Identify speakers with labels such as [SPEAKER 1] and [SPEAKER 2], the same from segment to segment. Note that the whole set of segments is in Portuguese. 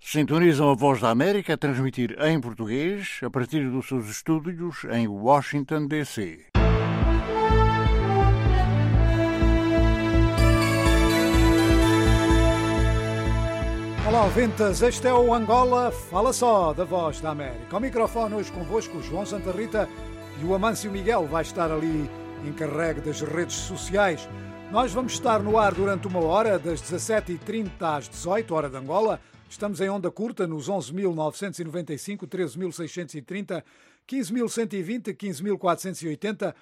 [SPEAKER 1] Sintonizam a Voz da América a transmitir em português a partir dos seus estúdios em Washington, D.C.
[SPEAKER 2] Olá, ouvintes, este é o Angola Fala Só, da Voz da América. Ao microfone hoje convosco o João Santa Rita e o Amâncio Miguel vai estar ali encarregue das redes sociais. Nós vamos estar no ar durante uma hora, das 17h30 às 18h, hora de Angola. Estamos em onda curta nos 11.995, 13.630, 15.120, 15.480,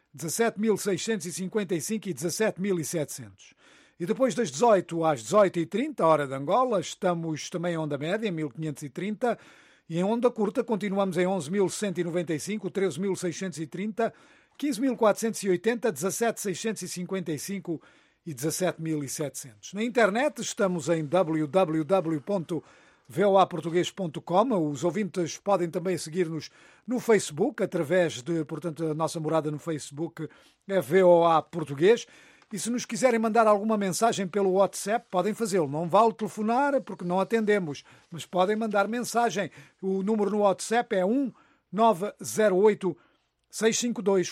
[SPEAKER 2] 17.655 e 17.700. E depois das 18 às 18h30, hora de Angola, estamos também em onda média, 1530, e em onda curta continuamos em 11.195, 13.630, 15.480, 17.655 e 17.700. Na internet estamos em www.voaportugues.com. Os ouvintes podem também seguir-nos no Facebook, através de, portanto, a nossa morada no Facebook é VOA Português. E se nos quiserem mandar alguma mensagem pelo WhatsApp, podem fazê-lo. Não vale telefonar porque não atendemos, mas podem mandar mensagem. O número no WhatsApp é 1908 652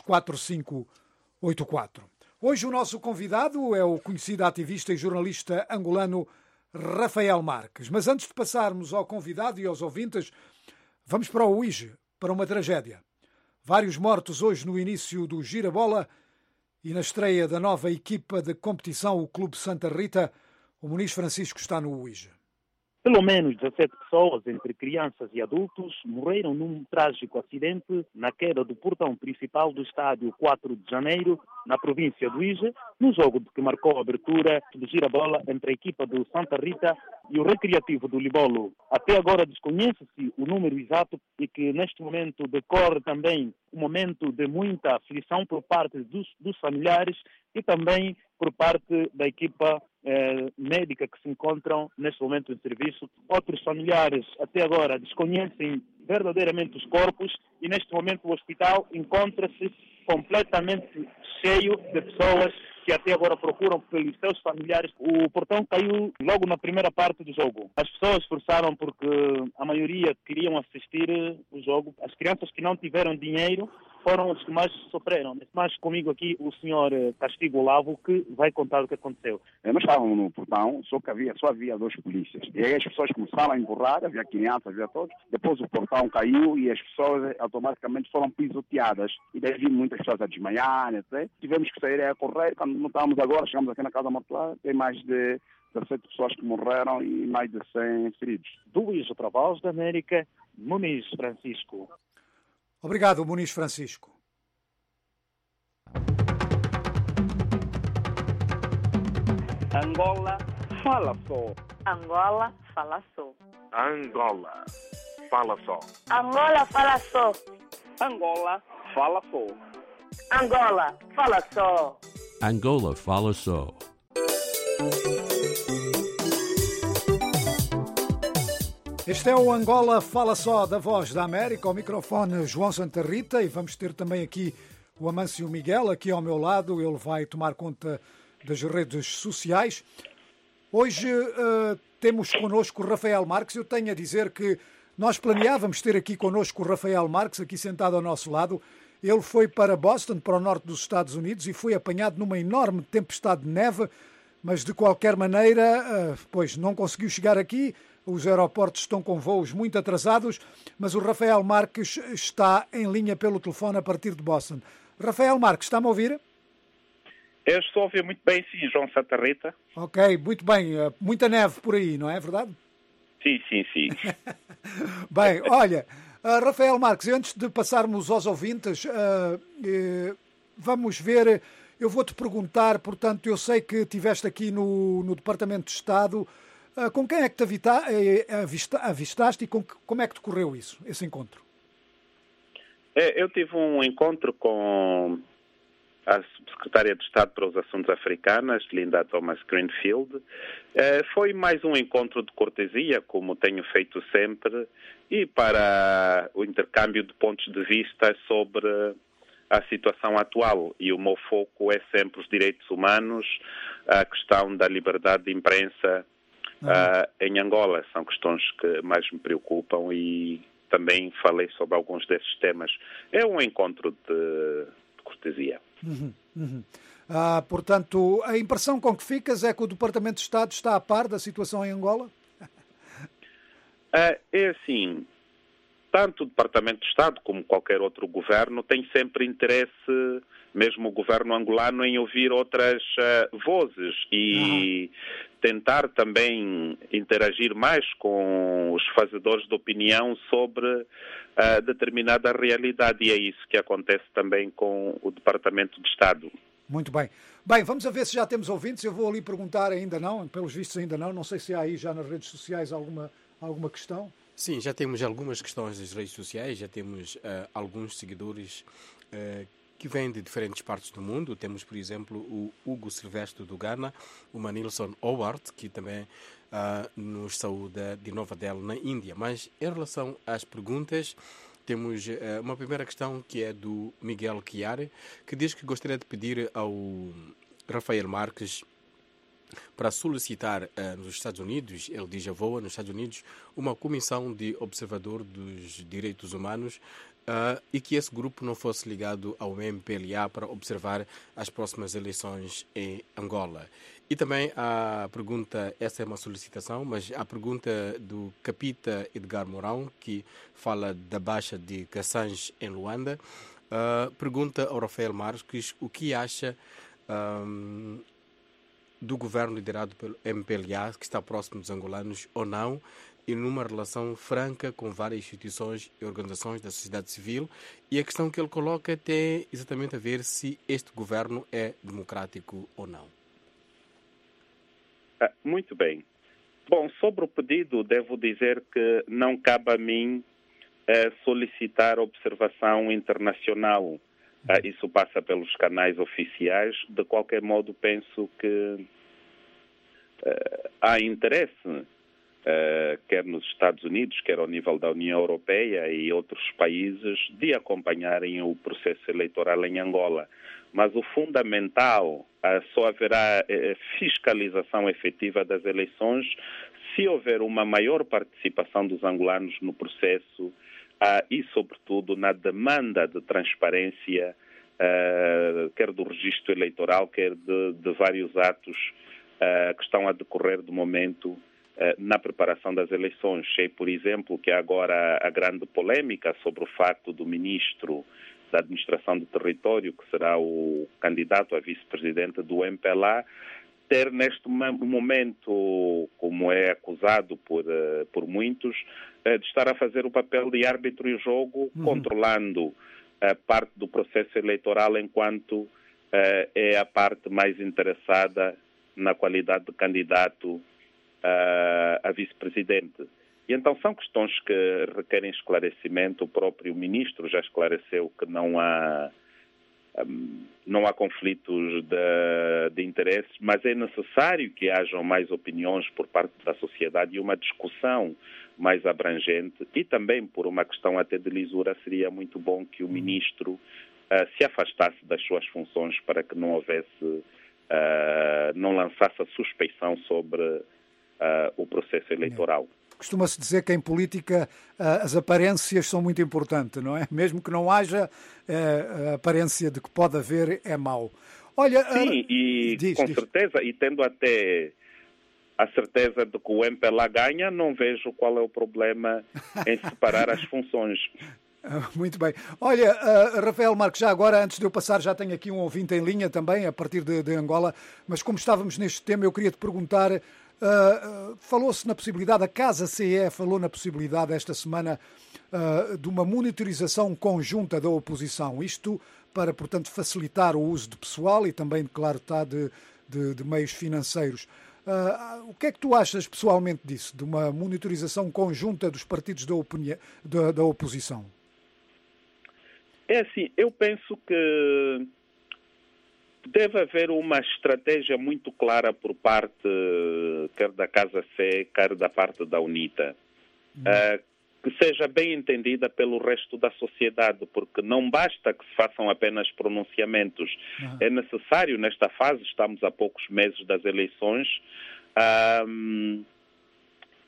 [SPEAKER 2] 4584. Hoje o nosso convidado é o conhecido ativista e jornalista angolano Rafael Marques. Mas antes de passarmos ao convidado e aos ouvintes, vamos para o Uíge, para uma tragédia. Vários mortos hoje no início do Girabola e na estreia da nova equipa de competição, o Clube Santa Rita. O Muniz Francisco está no Uíge.
[SPEAKER 3] Pelo menos 17 pessoas, entre crianças e adultos, morreram num trágico acidente na queda do portão principal do estádio 4 de Janeiro, na província do Uíge, no jogo que marcou a abertura do Girabola entre a equipa do Santa Rita e o Recreativo do Libolo. Até agora desconhece-se o número exato e que neste momento decorre também um momento de muita aflição por parte dos familiares e também por parte da equipa médica que se encontram neste momento em serviço. Outros familiares até agora desconhecem verdadeiramente os corpos e neste momento o hospital encontra-se completamente cheio de pessoas que até agora procuram pelos seus familiares. O portão caiu logo na primeira parte do jogo. As pessoas forçaram porque a maioria queriam assistir o jogo. As crianças que não tiveram dinheiro foram os que mais sofreram. Mas comigo aqui o senhor Castigo Olavo, que vai contar o que aconteceu.
[SPEAKER 4] Nós estávamos no portão, só havia dois polícias. E aí as pessoas começaram a empurrar, havia crianças, havia todos. Depois o portão caiu e as pessoas automaticamente foram pisoteadas. E daí vi muitas pessoas a desmaiar, etc. Tivemos que sair a correr. Quando não estávamos agora, chegamos aqui na Casa Mortuária, tem mais de 17 pessoas que morreram e mais de 100 feridos.
[SPEAKER 3] Do Uíge para a Voz da América, Muniz Francisco.
[SPEAKER 2] Obrigado, Muniz Francisco.
[SPEAKER 5] Angola fala só.
[SPEAKER 6] Angola fala só.
[SPEAKER 7] Angola fala só.
[SPEAKER 6] Angola fala só.
[SPEAKER 5] Angola fala só.
[SPEAKER 6] Angola fala só.
[SPEAKER 8] Angola fala só.
[SPEAKER 2] Este é o Angola Fala Só, da Voz da América. Ao microfone João Santa Rita, e vamos ter também aqui o Amâncio Miguel, aqui ao meu lado. Ele vai tomar conta das redes sociais. Hoje temos connosco o Rafael Marques. Eu tenho a dizer que nós planeávamos ter aqui connosco o Rafael Marques, aqui sentado ao nosso lado. Ele foi para Boston, para o norte dos Estados Unidos, e foi apanhado numa enorme tempestade de neve, mas de qualquer maneira, pois não conseguiu chegar aqui. Os aeroportos estão com voos muito atrasados, mas o Rafael Marques está em linha pelo telefone a partir de Boston. Rafael Marques, está-me a ouvir?
[SPEAKER 5] Eu estou a ouvir muito bem, sim, João Santa Rita.
[SPEAKER 2] Ok, muito bem. Muita neve por aí, não é verdade?
[SPEAKER 5] Sim.
[SPEAKER 2] Bem, olha, Rafael Marques, antes de passarmos aos ouvintes, vamos ver, eu vou-te perguntar, portanto, eu sei que estiveste aqui no Departamento de Estado. Com quem é que te avistaste e como é que decorreu esse encontro?
[SPEAKER 5] Eu tive um encontro com a Secretária de Estado para os Assuntos Africanos, Linda Thomas Greenfield. Foi mais um encontro de cortesia, como tenho feito sempre, e para o intercâmbio de pontos de vista sobre a situação atual. E o meu foco é sempre os direitos humanos, a questão da liberdade de imprensa em Angola. São questões que mais me preocupam e também falei sobre alguns desses temas. É um encontro de cortesia.
[SPEAKER 2] Portanto, a impressão com que ficas é que o Departamento de Estado está a par da situação em Angola?
[SPEAKER 5] É assim, tanto o Departamento de Estado como qualquer outro governo tem sempre interesse, mesmo o governo angolano, em ouvir outras vozes e tentar também interagir mais com os fazedores de opinião sobre determinada realidade. E é isso que acontece também com o Departamento de Estado.
[SPEAKER 2] Muito bem. Bem, vamos a ver se já temos ouvintes. Eu vou ali perguntar, ainda não, pelos vistos ainda não. Não sei se há aí já nas redes sociais alguma questão.
[SPEAKER 9] Sim, já temos algumas questões das redes sociais, já temos alguns seguidores que vêm de diferentes partes do mundo. Temos, por exemplo, o Hugo Silvestre do Ghana, o Manilson Howard, que também nos saúda de Nova Delhi, na Índia. Mas em relação às perguntas, temos uma primeira questão que é do Miguel Chiari, que diz que gostaria de pedir ao Rafael Marques para solicitar nos Estados Unidos, ele diz a VOA, nos Estados Unidos, uma comissão de observador dos direitos humanos e que esse grupo não fosse ligado ao MPLA para observar as próximas eleições em Angola. E também a pergunta, essa é uma solicitação, mas a pergunta do Capita Edgar Mourão, que fala da baixa de Cassange em Luanda, pergunta ao Rafael Marques o que acha do governo liderado pelo MPLA, que está próximo dos angolanos ou não, e numa relação franca com várias instituições e organizações da sociedade civil. E a questão que ele coloca tem exatamente a ver se este governo é democrático ou não.
[SPEAKER 5] Muito bem. Bom, sobre o pedido, devo dizer que não cabe a mim solicitar observação internacional. Isso passa pelos canais oficiais. De qualquer modo, penso que há interesse, quer nos Estados Unidos, quer ao nível da União Europeia e outros países, de acompanharem o processo eleitoral em Angola. Mas o fundamental, só haverá fiscalização efetiva das eleições se houver uma maior participação dos angolanos no processo e, sobretudo, na demanda de transparência, quer do registro eleitoral, quer de vários atos que estão a decorrer do momento na preparação das eleições. Sei, por exemplo, que há agora a grande polémica sobre o facto do ministro da Administração do Território, que será o candidato a vice-presidente do MPLA, ter neste momento, como é acusado por muitos, de estar a fazer o papel de árbitro e jogo, controlando parte do processo eleitoral, enquanto é a parte mais interessada na qualidade de candidato a vice-presidente. E então são questões que requerem esclarecimento. O próprio ministro já esclareceu que não há conflitos de interesses, mas é necessário que hajam mais opiniões por parte da sociedade e uma discussão mais abrangente, e também por uma questão até de lisura, seria muito bom que o ministro se afastasse das suas funções para que não houvesse, não lançasse a suspeição sobre o processo eleitoral.
[SPEAKER 2] Costuma-se dizer que em política as aparências são muito importantes, não é? Mesmo que não haja, a aparência de que pode haver é mau. Olha,
[SPEAKER 5] sim, e com certeza, e tendo até a certeza de que o MPLA ganha, não vejo qual é o problema em separar as funções.
[SPEAKER 2] Muito bem. Olha, Rafael Marques, já agora, antes de eu passar, já tenho aqui um ouvinte em linha também, a partir de Angola, mas como estávamos neste tema, eu queria te perguntar, falou-se na possibilidade, a Casa CE falou na possibilidade esta semana de uma monitorização conjunta da oposição, isto para, portanto, facilitar o uso de pessoal e também, claro, está de meios financeiros. O que é que tu achas pessoalmente disso, de uma monitorização conjunta dos partidos da oposição?
[SPEAKER 5] É assim, eu penso que deve haver uma estratégia muito clara por parte, quer da Casa C, quer da parte da UNITA, que seja bem entendida pelo resto da sociedade, porque não basta que se façam apenas pronunciamentos. É necessário, nesta fase, estamos a poucos meses das eleições,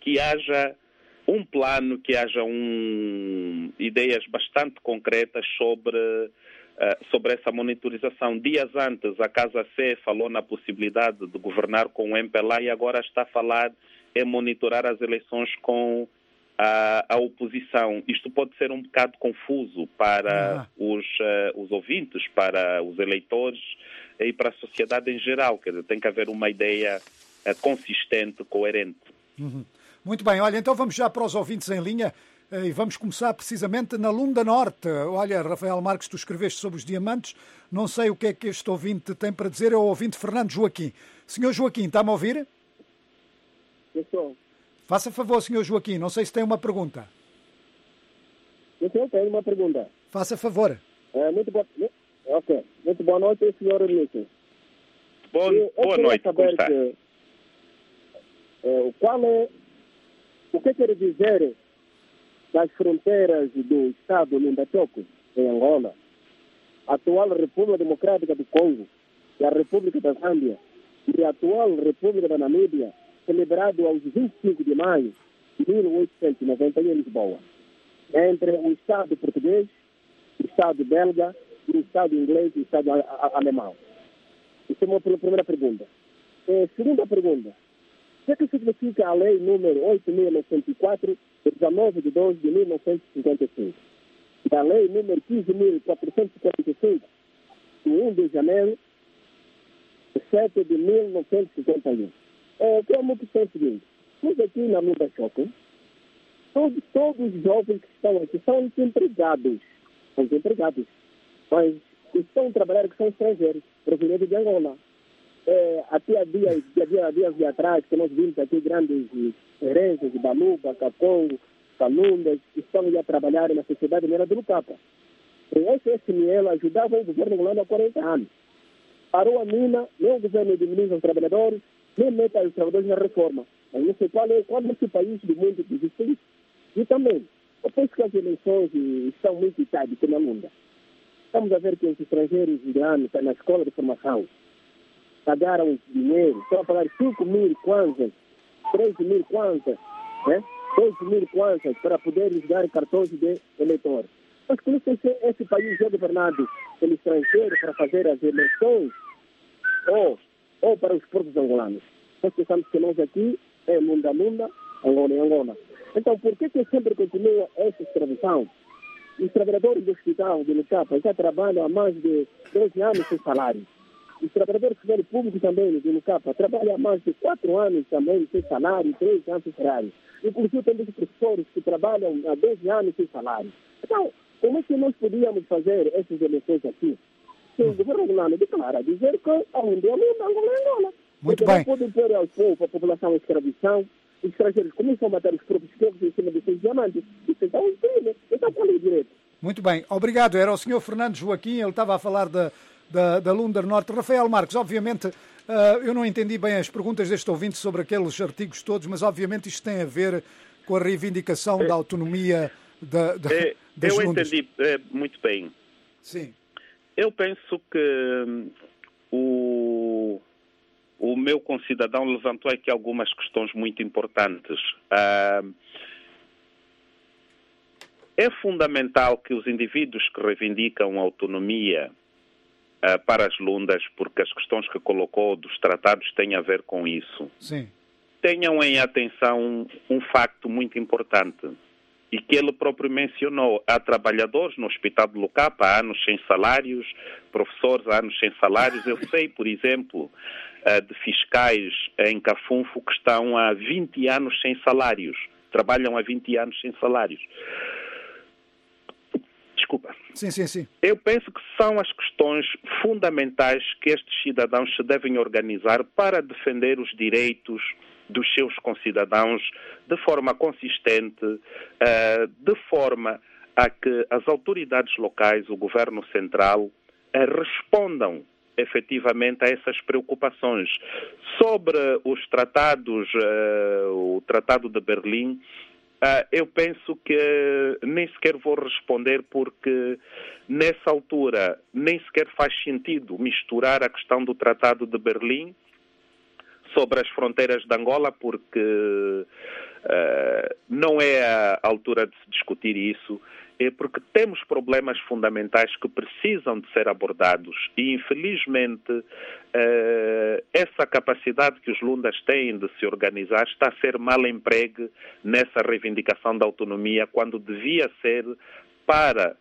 [SPEAKER 5] que haja um plano, que haja ideias bastante concretas sobre essa monitorização. Dias antes, a Casa C falou na possibilidade de governar com o MPLA e agora está a falar em monitorar as eleições com a oposição. Isto pode ser um bocado confuso para os ouvintes, para os eleitores e para a sociedade em geral. Quer dizer, tem que haver uma ideia consistente, coerente.
[SPEAKER 2] Muito bem, olha, então vamos já para os ouvintes em linha e vamos começar precisamente na Lunda Norte. Olha, Rafael Marques, tu escreveste sobre os diamantes, não sei o que é que este ouvinte tem para dizer, é o ouvinte Fernando Joaquim. Senhor Joaquim, está-me a ouvir?
[SPEAKER 10] Estou.
[SPEAKER 2] Faça favor, senhor Joaquim, não sei se tem uma pergunta.
[SPEAKER 10] Eu tenho uma pergunta.
[SPEAKER 2] Faça favor.
[SPEAKER 10] Muito boa noite, senhor Ulisses.
[SPEAKER 5] Boa noite, como está?
[SPEAKER 10] O que quer dizer das fronteiras do Estado Lunda Toco, em Angola, a atual República Democrática do Congo e a República da Zâmbia e a atual República da Namíbia, celebrado aos 25 de maio de 1891 em Lisboa, entre o Estado português, o Estado belga, o Estado inglês e o Estado alemão. Isso é uma primeira pergunta. Segunda pergunta. O que significa a lei número 8.904, de 19 de 12 de 1955? Da lei número 15.445, de 1 de janeiro de 7 de 1951. Como que é o seguinte? Nós aqui na Lunda Choque, todos os jovens que estão aqui são desempregados. Mas estão trabalhando que são estrangeiros, provenientes de Angola. Até há dias atrás, que nós vimos aqui grandes herências de Baluba, Cacongo, Calundas, que estão a trabalhar na sociedade minera do Lucapa. Esse SML ajudava o governo angolano há 40 anos. Parou a mina, nem o governo diminui os trabalhadores, nem mete os trabalhadores na reforma. Mas não sei qual é esse país do mundo que existe isso. E também, depois que as eleições estão muito tarde, como na Lunda, estamos a ver que os estrangeiros iranianos na escola de formação pagaram dinheiro, estão a pagar 5.000 kwanzas, 3.000 kwanzas, 2.000 kwanzas para poderem dar cartões de eleitor. Mas como esse país é governado pelo estrangeiro para fazer as eleições ou para os próprios angolanos? Nós pensamos que nós aqui é Lunda, Angola e Angola. Então, por que sempre continua essa escravidão? Os trabalhadores do hospital de Lucapa já trabalham há mais de 12 anos sem salário. Os trabalhadores do serviço público também de Lucapa trabalham há mais de 4 anos também sem salário, 3 anos sem salário. Inclusive temos professores que trabalham há 12 anos sem salário. Então, como é que nós podíamos fazer essas eleições aqui? Se o governo angolano declara dizer que aonde é Lunda, Angola é Angola.
[SPEAKER 2] Muito
[SPEAKER 10] porque
[SPEAKER 2] bem.
[SPEAKER 10] não podem pôr ao povo, a população em escravização. Os estrangeiros começam a matar os próprios povos em cima desses diamantes. Isso então é um crime. Então qual é o direito?
[SPEAKER 2] Muito bem, obrigado. Era o senhor Fernando Joaquim, ele estava a falar da Lunda Norte. Rafael Marques, obviamente, eu não entendi bem as perguntas deste ouvinte sobre aqueles artigos todos, mas obviamente isto tem a ver com a reivindicação da autonomia das Lundas.
[SPEAKER 5] Eu entendi muito bem.
[SPEAKER 2] Sim.
[SPEAKER 5] Eu penso que o meu concidadão levantou aqui algumas questões muito importantes. É fundamental que os indivíduos que reivindicam a autonomia para as Lundas, porque as questões que colocou dos tratados têm a ver com isso,
[SPEAKER 2] Sim.
[SPEAKER 5] tenham em atenção um facto muito importante e que ele próprio mencionou. Há trabalhadores no Hospital de Lucapa há anos sem salários, professores há anos sem salários. Eu sei, por exemplo, de fiscais em Cafunfo que estão há 20 anos sem salários, trabalham há 20 anos sem salários. Desculpa.
[SPEAKER 2] Sim.
[SPEAKER 5] Eu penso que são as questões fundamentais que estes cidadãos se devem organizar para defender os direitos dos seus concidadãos de forma consistente, de forma a que as autoridades locais, o governo central, respondam efetivamente a essas preocupações. Sobre os tratados, o Tratado de Berlim, eu penso que nem sequer vou responder porque nessa altura nem sequer faz sentido misturar a questão do Tratado de Berlim sobre as fronteiras de Angola, porque não é a altura de se discutir isso, porque temos problemas fundamentais que precisam de ser abordados e, infelizmente, essa capacidade que os lundas têm de se organizar está a ser mal empregue nessa reivindicação da autonomia, quando devia ser para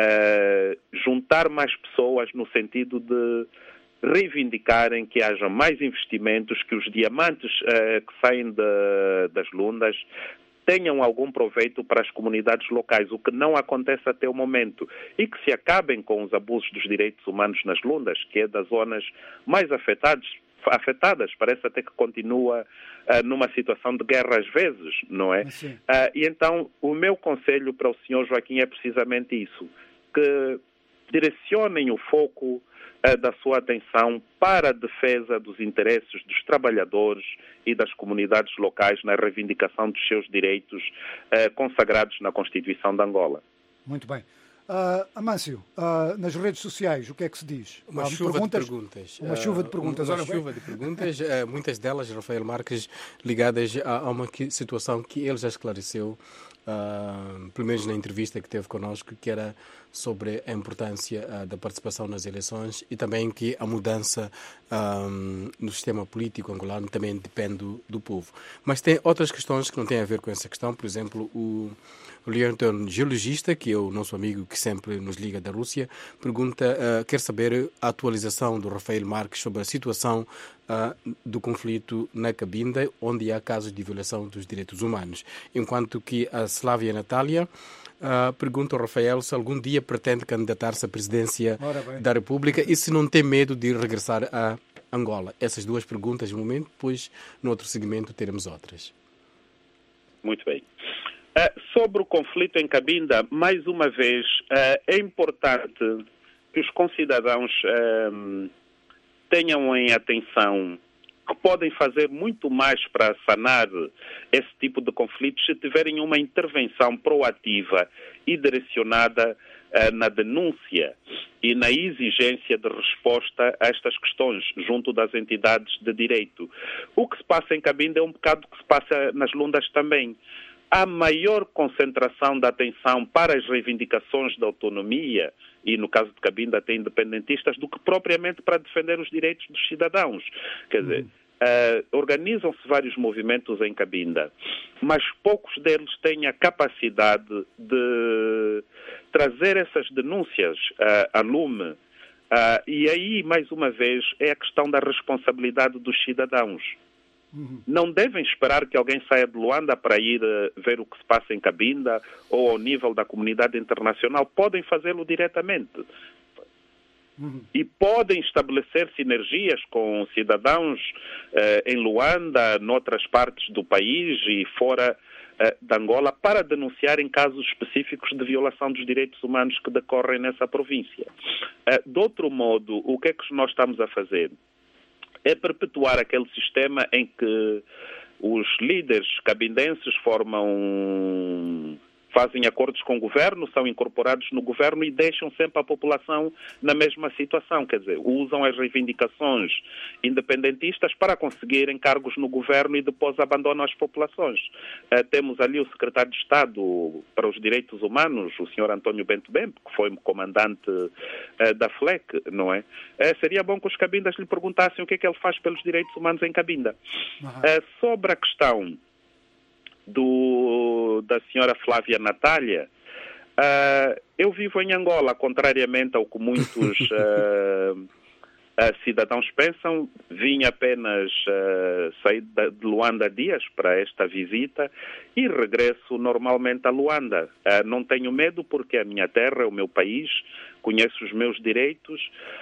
[SPEAKER 5] juntar mais pessoas no sentido de reivindicarem que haja mais investimentos, que os diamantes que saem das lundas tenham algum proveito para as comunidades locais, o que não acontece até o momento, e que se acabem com os abusos dos direitos humanos nas lundas, que é das zonas mais afetadas, parece até que continua numa situação de guerra às vezes, não é? E então o meu conselho para o senhor Joaquim é precisamente isso, que direcionem o foco da sua atenção para a defesa dos interesses dos trabalhadores e das comunidades locais na reivindicação dos seus direitos consagrados na Constituição de Angola.
[SPEAKER 2] Muito bem. Amâncio, nas redes sociais, o que é que se diz?
[SPEAKER 9] Uma chuva de perguntas.
[SPEAKER 2] Uma chuva de perguntas.
[SPEAKER 9] Uma chuva de perguntas, muitas delas, Rafael Marques, ligadas a uma situação que ele já esclareceu, pelo menos na entrevista que teve connosco, que era sobre a importância da participação nas eleições e também que a mudança no sistema político angolano também depende do povo. Mas tem outras questões que não têm a ver com essa questão. Por exemplo, o Leonton, geologista, que é o nosso amigo que sempre nos liga da Rússia, pergunta, quer saber a atualização do Rafael Marques sobre a situação do conflito na Cabinda, onde há casos de violação dos direitos humanos. Enquanto que a Slávia Natália pergunta ao Rafael se algum dia pretende candidatar-se à presidência da República e se não tem medo de regressar a Angola. Essas duas perguntas no momento, depois no outro segmento teremos outras.
[SPEAKER 5] Muito bem. Sobre o conflito em Cabinda, mais uma vez, é importante que os concidadãos tenham em atenção que podem fazer muito mais para sanar esse tipo de conflitos se tiverem uma intervenção proativa e direcionada na denúncia e na exigência de resposta a estas questões junto das entidades de direito. O que se passa em Cabinda é um bocado o que se passa nas lundas também. Há maior concentração da atenção para as reivindicações da autonomia, e no caso de Cabinda até independentistas, do que propriamente para defender os direitos dos cidadãos. Quer dizer, organizam-se vários movimentos em Cabinda, mas poucos deles têm a capacidade de trazer essas denúncias a lume. E aí, mais uma vez, é a questão da responsabilidade dos cidadãos. Não devem esperar que alguém saia de Luanda para ir ver o que se passa em Cabinda ou ao nível da comunidade internacional. Podem fazê-lo diretamente. E podem estabelecer sinergias com cidadãos em Luanda, noutras partes do país e fora de Angola, para denunciarem casos específicos de violação dos direitos humanos que decorrem nessa província. De outro modo, o que é que nós estamos a fazer? É perpetuar aquele sistema em que os líderes cabindenses fazem acordos com o governo, são incorporados no governo e deixam sempre a população na mesma situação. Quer dizer, usam as reivindicações independentistas para conseguirem cargos no governo e depois abandonam as populações. Temos ali o secretário de Estado para os Direitos Humanos, o senhor António Bento Bembe, que foi comandante da FLEC, não é? Seria bom que os cabindas lhe perguntassem o que é que ele faz pelos direitos humanos em Cabinda. Sobre a questão da senhora Flávia Natália, eu vivo em Angola, contrariamente ao que muitos cidadãos pensam. Vim apenas sair de Luanda há dias para esta visita e regresso normalmente a Luanda. Não tenho medo porque é a minha terra, é o meu país, conheço os meus direitos.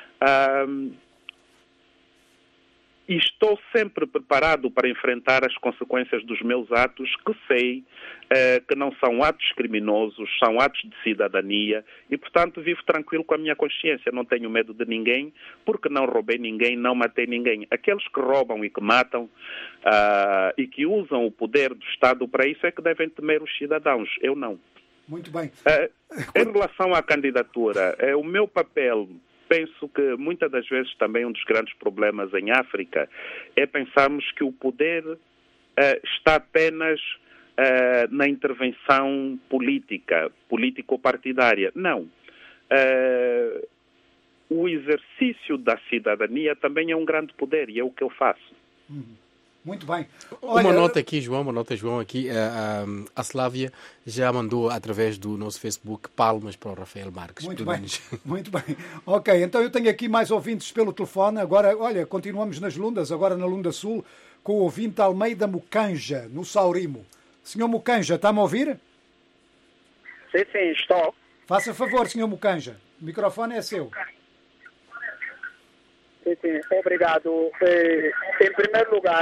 [SPEAKER 5] E estou sempre preparado para enfrentar as consequências dos meus atos, que sei que não são atos criminosos, são atos de cidadania e, portanto, vivo tranquilo com a minha consciência. Não tenho medo de ninguém, porque não roubei ninguém, não matei ninguém. Aqueles que roubam e que matam e que usam o poder do Estado para isso é que devem temer os cidadãos. Eu não.
[SPEAKER 2] Muito bem.
[SPEAKER 5] Em relação à candidatura, o meu papel penso que muitas das vezes também um dos grandes problemas em África é pensarmos que o poder está apenas na intervenção política, político-partidária. Não. O exercício da cidadania também é um grande poder e é o que eu faço.
[SPEAKER 2] Muito bem.
[SPEAKER 9] Olha, uma nota, João, aqui. A Slávia já mandou, através do nosso Facebook, palmas para o Rafael Marques.
[SPEAKER 2] Muito bem, muito bem. Ok, então eu tenho aqui mais ouvintes pelo telefone. Agora, olha, continuamos nas Lundas, agora na Lunda Sul, com o ouvinte Almeida Mucanja, no Saurimo. Senhor Mucanja, está-me a ouvir?
[SPEAKER 11] Sim, estou.
[SPEAKER 2] Faça favor, senhor Mucanja. O microfone é seu.
[SPEAKER 11] Sim, obrigado. Em primeiro lugar,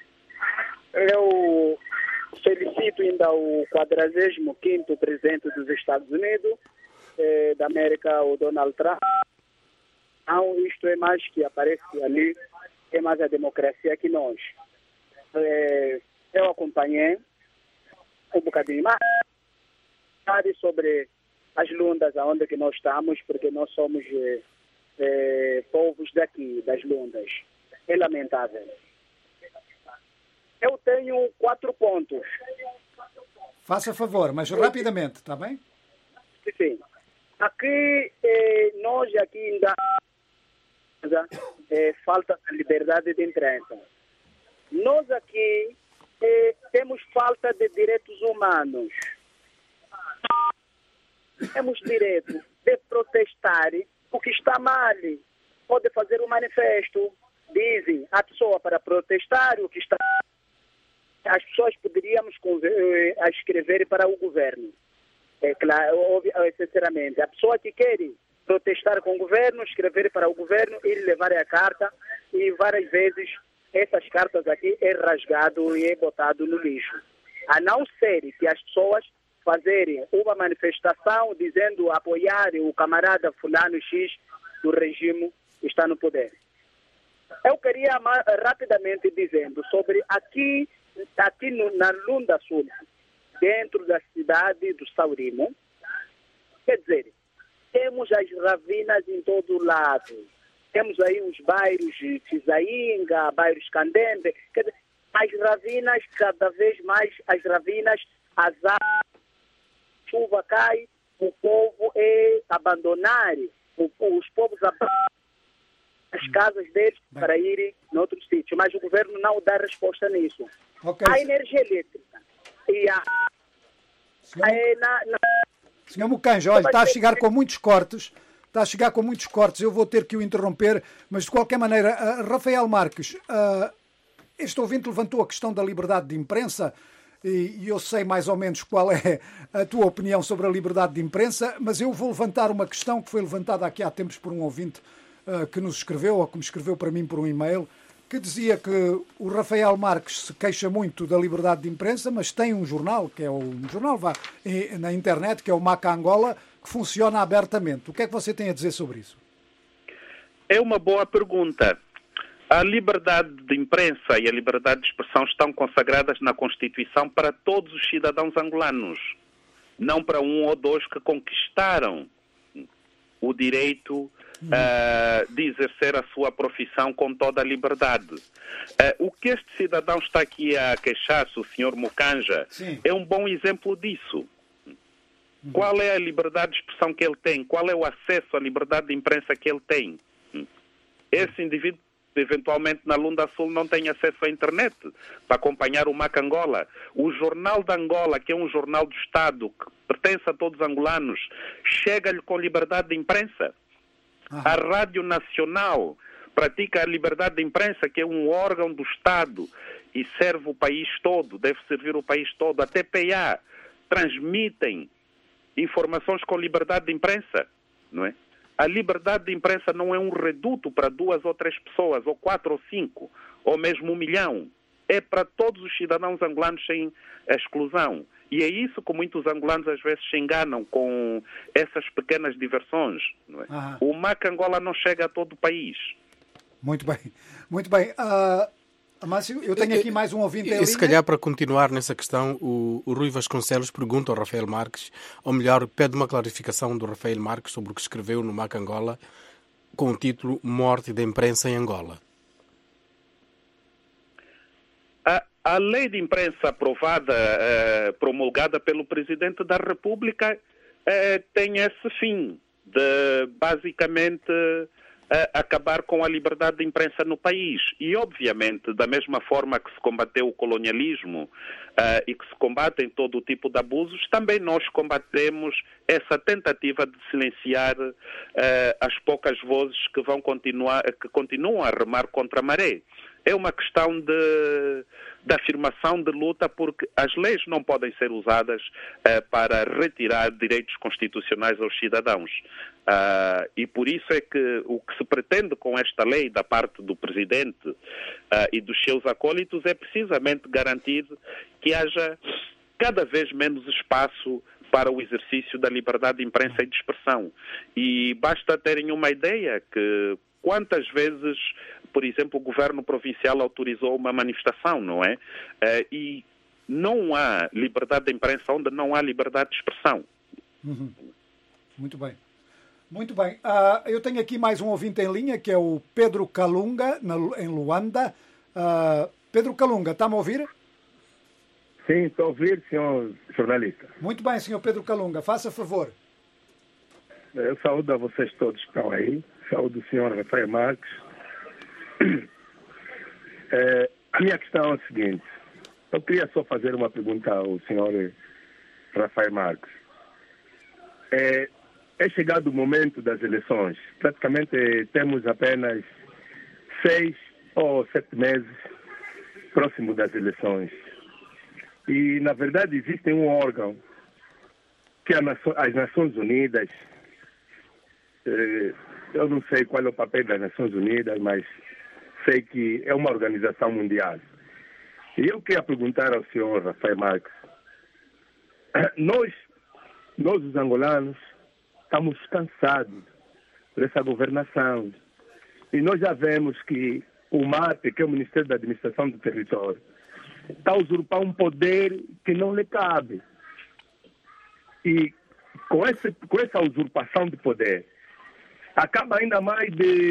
[SPEAKER 11] eu felicito ainda o 45º presidente dos Estados Unidos da América, o Donald Trump. Não, isto é mais que aparece ali, é mais a democracia que nós. Eu acompanhei um bocadinho mais sobre as Lundas, aonde que nós estamos, porque nós somos povos daqui, das Lundas. É lamentável. Eu tenho 4 pontos.
[SPEAKER 2] Faça favor, mas rapidamente, está bem?
[SPEAKER 11] Sim. Aqui, nós aqui ainda falta a liberdade de imprensa. Nós aqui temos falta de direitos humanos. Temos direito de protestar o que está mal. Pode fazer um manifesto. Dizem a pessoa para protestar o que está. As pessoas poderíamos escrever para o governo. Claro, sinceramente, a pessoa que quer protestar com o governo, escrever para o governo, ele levar a carta e várias vezes essas cartas aqui é rasgado e é botado no lixo. A não ser que as pessoas fazerem uma manifestação dizendo apoiar o camarada fulano X do regime que está no poder. Eu queria rapidamente dizendo sobre aqui na Lunda Sul, dentro da cidade do Saurimo, quer dizer, temos as ravinas em todo lado. Temos aí os bairros de Tizainga, bairros Candembe. Quer dizer, as ravinas, cada vez mais, as chuva cai, o povo abandonar, os povos abandonam as casas deles para irem em outro sítio. Mas o governo não dá resposta nisso.
[SPEAKER 2] Okay.
[SPEAKER 11] A energia elétrica e
[SPEAKER 2] Senhor Mucanja, olha, está a chegar com muitos cortes. Eu vou ter que o interromper, mas de qualquer maneira, Rafael Marques, este ouvinte levantou a questão da liberdade de imprensa e eu sei mais ou menos qual é a tua opinião sobre a liberdade de imprensa, mas eu vou levantar uma questão que foi levantada aqui há tempos por um ouvinte que nos escreveu, ou que me escreveu para mim por um e-mail, que dizia que o Rafael Marques se queixa muito da liberdade de imprensa, mas tem um jornal, que é um jornal na internet, que é o Maca Angola, que funciona abertamente. O que é que você tem a dizer sobre isso?
[SPEAKER 5] É uma boa pergunta. A liberdade de imprensa e a liberdade de expressão estão consagradas na Constituição para todos os cidadãos angolanos, não para um ou dois que conquistaram o direito de exercer a sua profissão com toda a liberdade. O que este cidadão está aqui a queixar-se, o senhor Mucanja, é um bom exemplo disso. Qual é a liberdade de expressão que ele tem? Qual é o acesso à liberdade de imprensa que ele tem? Esse indivíduo, eventualmente, na Lunda Sul, não tem acesso à internet para acompanhar o Maca Angola. O Jornal da Angola, que é um jornal do Estado, que pertence a todos os angolanos, chega-lhe com liberdade de imprensa. A Rádio Nacional pratica a liberdade de imprensa, que é um órgão do Estado e serve o país todo, deve servir o país todo. A TPA transmitem informações com liberdade de imprensa, não é? A liberdade de imprensa não é um reduto para 2 ou 3 pessoas, ou 4 ou 5, ou mesmo 1 milhão. É para todos os cidadãos angolanos sem exclusão. E é isso que muitos angolanos às vezes se enganam com essas pequenas diversões. Não é? O Maca Angola não chega a todo o país.
[SPEAKER 2] Muito bem, muito bem. Márcio, eu tenho aqui mais um ouvinte em linha.
[SPEAKER 9] Se calhar, para continuar nessa questão, o Rui Vasconcelos pergunta ao Rafael Marques, ou melhor, pede uma clarificação do Rafael Marques sobre o que escreveu no Maca Angola, com o título Morte da Imprensa em Angola.
[SPEAKER 5] A lei de imprensa aprovada, promulgada pelo Presidente da República, tem esse fim de, basicamente, acabar com a liberdade de imprensa no país. E, obviamente, da mesma forma que se combateu o colonialismo e que se combatem todo o tipo de abusos, também nós combatemos essa tentativa de silenciar as poucas vozes que continuam a remar contra a maré. É uma questão de afirmação de luta, porque as leis não podem ser usadas para retirar direitos constitucionais aos cidadãos. E por isso é que o que se pretende com esta lei da parte do Presidente e dos seus acólitos é precisamente garantir que haja cada vez menos espaço para o exercício da liberdade de imprensa e de expressão. E basta terem uma ideia que quantas vezes, por exemplo, o governo provincial autorizou uma manifestação, não é? E não há liberdade de imprensa onde não há liberdade de expressão.
[SPEAKER 2] Muito bem. Muito bem. Eu tenho aqui mais um ouvinte em linha, que é o Pedro Kalunga, em Luanda. Pedro Kalunga, está-me a ouvir?
[SPEAKER 12] Sim, estou a ouvir, senhor jornalista.
[SPEAKER 2] Muito bem, senhor Pedro Kalunga, faça favor.
[SPEAKER 12] Eu saúdo a vocês todos que estão aí. Saúdo o senhor Rafael Marques. A minha questão é a seguinte. Eu queria só fazer uma pergunta ao senhor Rafael Marques. É chegado o momento das eleições. Praticamente temos apenas 6 ou 7 meses próximo das eleições. E, na verdade, existe um órgão que as Nações Unidas, eu não sei qual é o papel das Nações Unidas, mas sei que é uma organização mundial. E eu queria perguntar ao senhor Rafael Marques, nós os angolanos, estamos cansados dessa governação. E nós já vemos que o MATE, que é o Ministério da Administração do Território, está a usurpar um poder que não lhe cabe. E com essa usurpação de poder, acaba ainda mais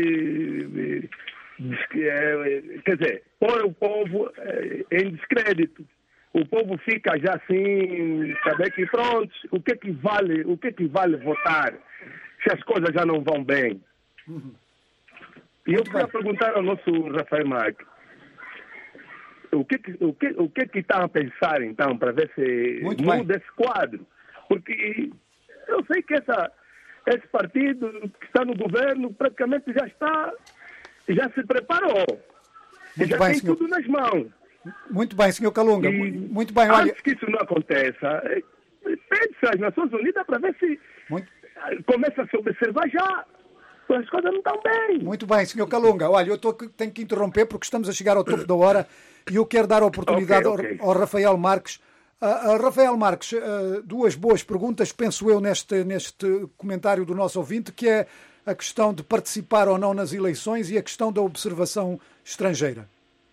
[SPEAKER 12] quer dizer, põe o povo em descrédito. O povo fica já assim, saber que pronto, o que é que vale votar se as coisas já não vão bem? E eu queria perguntar ao nosso Rafael Marques, o que está a pensar então para ver se muda esse quadro? Porque eu sei que esse partido que está no governo praticamente já se preparou. Já tem tudo nas mãos.
[SPEAKER 2] Muito bem, senhor Kalunga. Muito bem, olha.
[SPEAKER 12] Antes que isso não aconteça, pede-se às Nações Unidas para ver se começa a se observar já. As coisas não estão bem.
[SPEAKER 2] Muito bem, senhor Kalunga. Olha, eu tenho que interromper porque estamos a chegar ao topo da hora e eu quero dar a oportunidade ao Rafael Marques. Rafael Marques, duas boas perguntas, penso eu, neste comentário do nosso ouvinte, que é a questão de participar ou não nas eleições e a questão da observação estrangeira.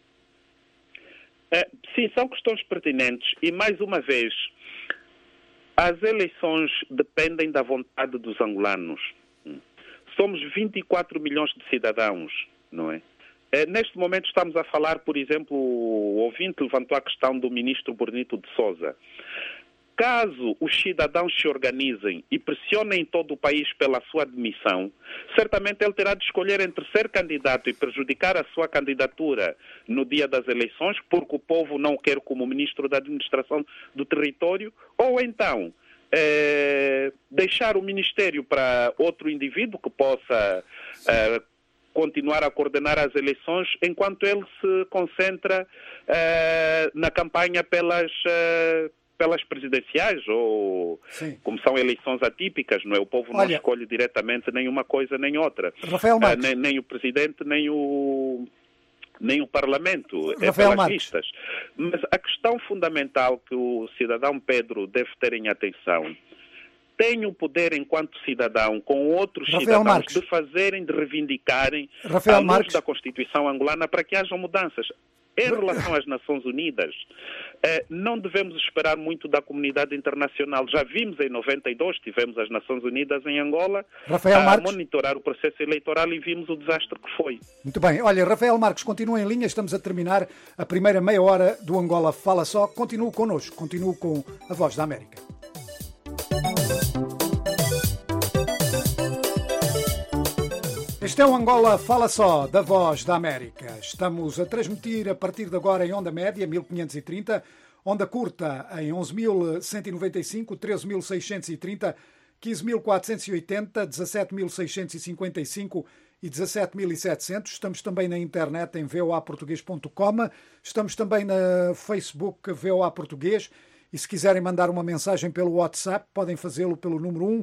[SPEAKER 5] Sim, são questões pertinentes e, mais uma vez, as eleições dependem da vontade dos angolanos. Somos 24 milhões de cidadãos, não é? Neste momento estamos a falar, por exemplo, o ouvinte levantou a questão do ministro Bonito de Sousa. Caso os cidadãos se organizem e pressionem todo o país pela sua admissão, certamente ele terá de escolher entre ser candidato e prejudicar a sua candidatura no dia das eleições, porque o povo não o quer como ministro da administração do território, ou então deixar o ministério para outro indivíduo que possa continuar a coordenar as eleições enquanto ele se concentra na campanha pelas presidenciais, ou como são eleições atípicas, não é? O povo não escolhe diretamente nem uma coisa nem outra.
[SPEAKER 2] Rafael Marques.
[SPEAKER 5] Nem o presidente, nem o Parlamento,
[SPEAKER 2] Rafael
[SPEAKER 5] pelas
[SPEAKER 2] Marques.
[SPEAKER 5] listas. Mas a questão fundamental que o cidadão Pedro deve ter em atenção, tem o poder enquanto cidadão com outros
[SPEAKER 2] Rafael
[SPEAKER 5] cidadãos
[SPEAKER 2] Marques.
[SPEAKER 5] de fazerem, de reivindicarem
[SPEAKER 2] Rafael
[SPEAKER 5] a luz
[SPEAKER 2] Marques.
[SPEAKER 5] da Constituição angolana para que hajam mudanças. Em relação às Nações Unidas, não devemos esperar muito da comunidade internacional. Já vimos em 92, tivemos as Nações Unidas em Angola a monitorar o processo eleitoral e vimos o desastre que foi.
[SPEAKER 2] Muito bem. Olha, Rafael Marques, continua em linha. Estamos a terminar a primeira meia hora do Angola Fala Só. Continue connosco. Continue com a Voz da América. Este é o Angola Fala Só, da Voz da América. Estamos a transmitir a partir de agora em onda média, 1530, onda curta em 11.195, 13.630, 15.480, 17.655 e 17.700. Estamos também na internet em voaportuguês.com. Estamos também na Facebook VOA Português. E se quiserem mandar uma mensagem pelo WhatsApp, podem fazê-lo pelo número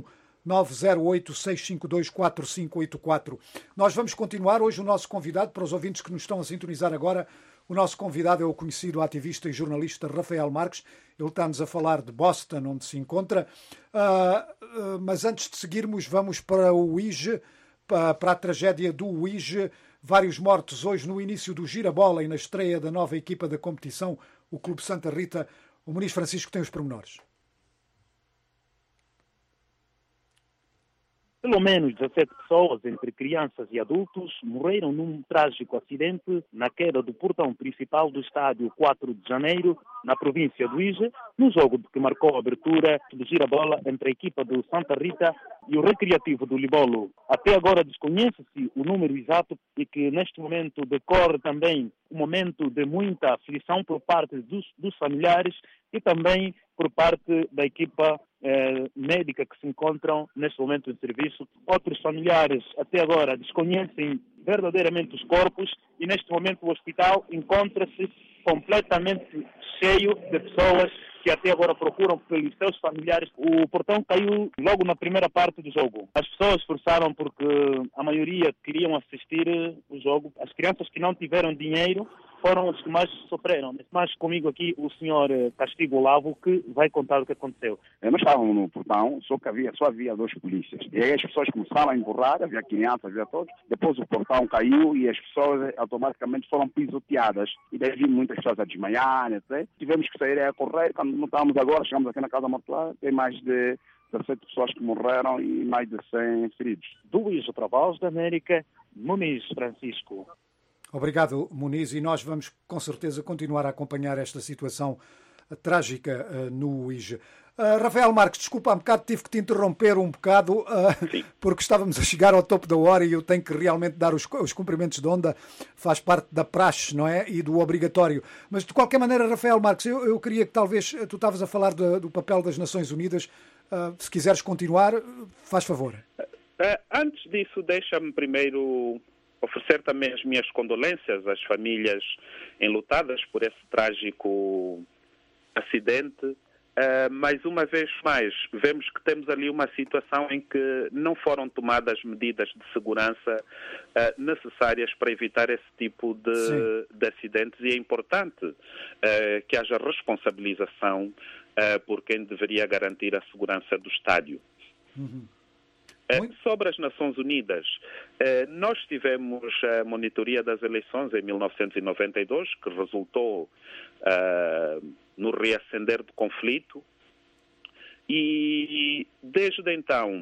[SPEAKER 2] 908-652-4584. Nós vamos continuar. Hoje o nosso convidado, para os ouvintes que nos estão a sintonizar agora, o nosso convidado é o conhecido ativista e jornalista Rafael Marques. Ele está-nos a falar de Boston, onde se encontra. Mas antes de seguirmos, vamos para o UIJ, para a tragédia do UIJ. Vários mortos hoje no início do Girabola e na estreia da nova equipa da competição, o Clube Santa Rita. O Muniz Francisco tem os pormenores.
[SPEAKER 3] Pelo menos 17 pessoas, entre crianças e adultos, morreram num trágico acidente na queda do portão principal do estádio 4 de Janeiro, na província do Ije, no jogo que marcou a abertura do Girabola entre a equipa do Santa Rita e o Recreativo do Libolo. Até agora desconhece-se o número exato e que neste momento decorre também um momento de muita aflição por parte dos familiares e também por parte da equipa médica que se encontram neste momento em serviço. Outros familiares até agora desconhecem verdadeiramente os corpos e neste momento o hospital encontra-se completamente cheio de pessoas que até agora procuram pelos seus familiares. O portão caiu logo na primeira parte do jogo. As pessoas forçaram porque a maioria queriam assistir o jogo. As crianças que não tiveram dinheiro foram os que mais sofreram. Mas comigo aqui o senhor Castigo Olavo, que vai contar o que aconteceu.
[SPEAKER 4] Nós estávamos no portão, só havia 2 polícias. E aí as pessoas começaram a empurrar, havia crianças, havia todos. Depois o portão caiu e as pessoas automaticamente foram pisoteadas. E daí vi muitas pessoas a desmaiar, etc. Tivemos que sair a correr. Quando não estávamos agora, chegamos aqui na Casa Mortuária, tem mais de 17 pessoas que morreram e mais de 100 feridos.
[SPEAKER 3] Do Luís, para a Voz da América, Muniz Francisco.
[SPEAKER 2] Obrigado, Muniz, e nós vamos com certeza continuar a acompanhar esta situação trágica no UIJ. Rafael Marques, desculpa, há um bocado tive que te interromper um bocado, porque estávamos a chegar ao topo da hora e eu tenho que realmente dar os cumprimentos de onda, faz parte da praxe, não é? E do obrigatório. Mas de qualquer maneira, Rafael Marques, eu queria que talvez, tu estavas a falar do papel das Nações Unidas, se quiseres continuar, faz favor.
[SPEAKER 5] Antes disso, deixa-me primeiro oferecer também as minhas condolências às famílias enlutadas por esse trágico acidente. Mais uma vez mais, vemos que temos ali uma situação em que não foram tomadas medidas de segurança necessárias para evitar esse tipo de acidentes e é importante que haja responsabilização por quem deveria garantir a segurança do estádio. Sobre as Nações Unidas, nós tivemos a monitoria das eleições em 1992, que resultou no reacender do conflito, e desde então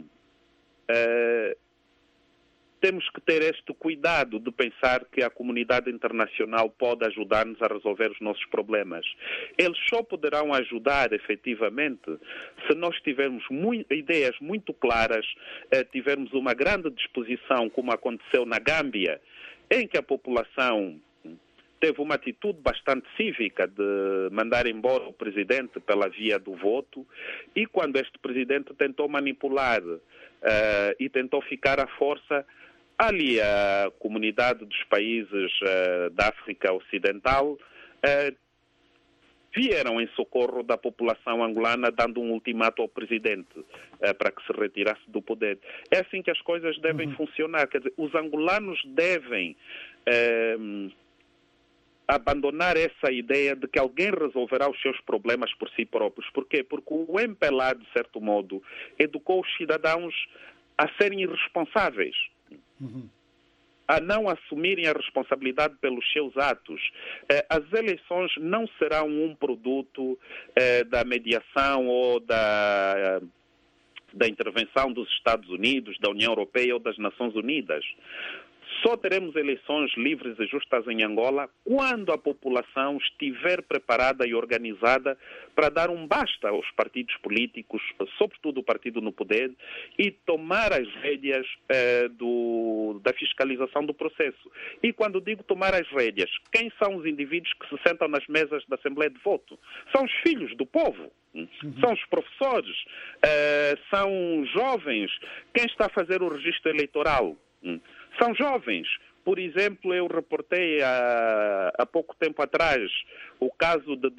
[SPEAKER 5] temos que ter este cuidado de pensar que a comunidade internacional pode ajudar-nos a resolver os nossos problemas. Eles só poderão ajudar, efetivamente, se nós tivermos ideias muito claras, tivermos uma grande disposição, como aconteceu na Gâmbia, em que a população teve uma atitude bastante cívica de mandar embora o presidente pela via do voto, e quando este presidente tentou manipular e tentou ficar à força, ali a comunidade dos países da África Ocidental vieram em socorro da população angolana, dando um ultimato ao presidente para que se retirasse do poder. É assim que as coisas devem funcionar. Quer dizer, os angolanos devem abandonar essa ideia de que alguém resolverá os seus problemas por si próprios. Por quê? Porque o MPLA, de certo modo, educou os cidadãos a serem irresponsáveis. a não assumirem a responsabilidade pelos seus atos. As eleições não serão um produto da mediação ou da intervenção dos Estados Unidos, da União Europeia ou das Nações Unidas. Só teremos eleições livres e justas em Angola quando a população estiver preparada e organizada para dar um basta aos partidos políticos, sobretudo o partido no poder, e tomar as rédeas da fiscalização do processo. E quando digo tomar as rédeas, quem são os indivíduos que se sentam nas mesas da Assembleia de Voto? São os filhos do povo. São os professores, são jovens. Quem está a fazer o registro eleitoral? São jovens. Por exemplo, eu reportei há pouco tempo atrás o caso de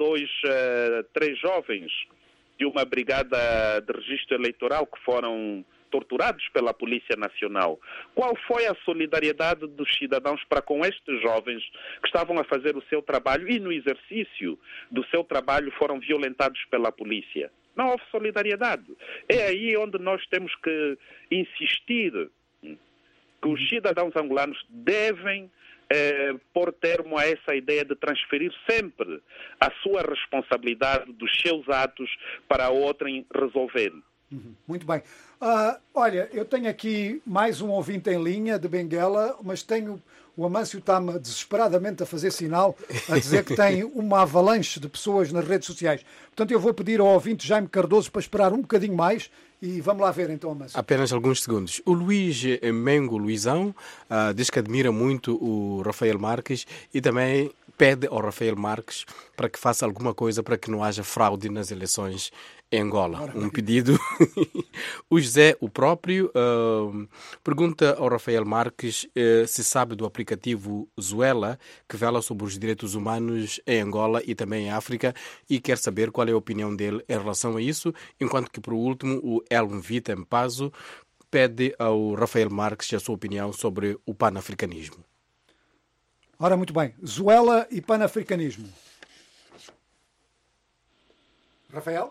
[SPEAKER 5] 3 jovens de uma brigada de registro eleitoral que foram torturados pela Polícia Nacional. Qual foi a solidariedade dos cidadãos para com estes jovens que estavam a fazer o seu trabalho e no exercício do seu trabalho foram violentados pela polícia? Não houve solidariedade. É aí onde nós temos que insistir que os cidadãos angolanos devem pôr termo a essa ideia de transferir sempre a sua responsabilidade dos seus atos para outrem resolver.
[SPEAKER 2] Muito bem. Olha, eu tenho aqui mais um ouvinte em linha de Benguela, mas o Amâncio está-me desesperadamente a fazer sinal, a dizer que tem uma avalanche de pessoas nas redes sociais. Portanto, eu vou pedir ao ouvinte Jaime Cardoso para esperar um bocadinho mais e vamos lá ver então, Amâncio.
[SPEAKER 9] Apenas alguns segundos. O Luís Mengo Luizão diz que admira muito o Rafael Marques e também pede ao Rafael Marques para que faça alguma coisa para que não haja fraude nas eleições em Angola. Um pedido. O José, o próprio, pergunta ao Rafael Marques se sabe do aplicativo Zuela, que vela sobre os direitos humanos em Angola e também em África, e quer saber qual é a opinião dele em relação a isso, enquanto que, por último, o Elvin Vita Mpazo pede ao Rafael Marques a sua opinião sobre o panafricanismo.
[SPEAKER 2] Ora, muito bem. Zuela e panafricanismo. Rafael?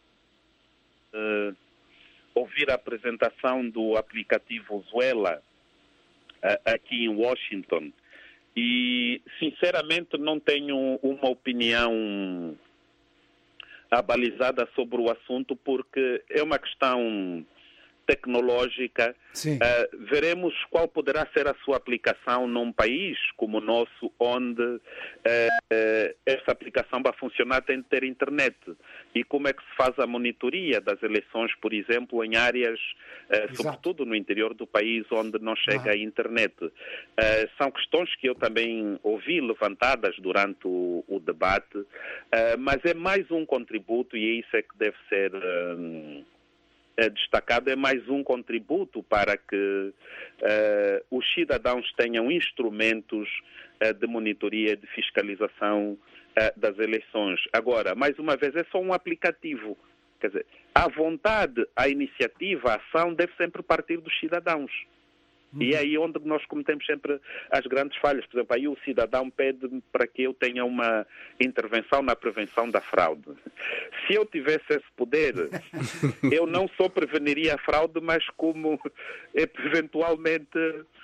[SPEAKER 5] Ouvir a apresentação do aplicativo Zuela aqui em Washington e, sinceramente, não tenho uma opinião abalizada sobre o assunto porque é uma questão tecnológica. Veremos qual poderá ser a sua aplicação num país como o nosso, onde essa aplicação vai funcionar tem de ter internet. E como é que se faz a monitoria das eleições, por exemplo, em áreas, sobretudo no interior do país, onde não chega a internet. São questões que eu também ouvi levantadas durante o debate, mas é mais um contributo, e é isso é que deve ser destacado, é mais um contributo para que os cidadãos tenham instrumentos de monitoria, de fiscalização das eleições. Agora, mais uma vez, é só um aplicativo. Quer dizer, a vontade, a iniciativa, a ação deve sempre partir dos cidadãos. E é aí onde nós cometemos sempre as grandes falhas. Por exemplo, aí o cidadão pede para que eu tenha uma intervenção na prevenção da fraude. Se eu tivesse esse poder, eu não só preveniria a fraude, mas como eventualmente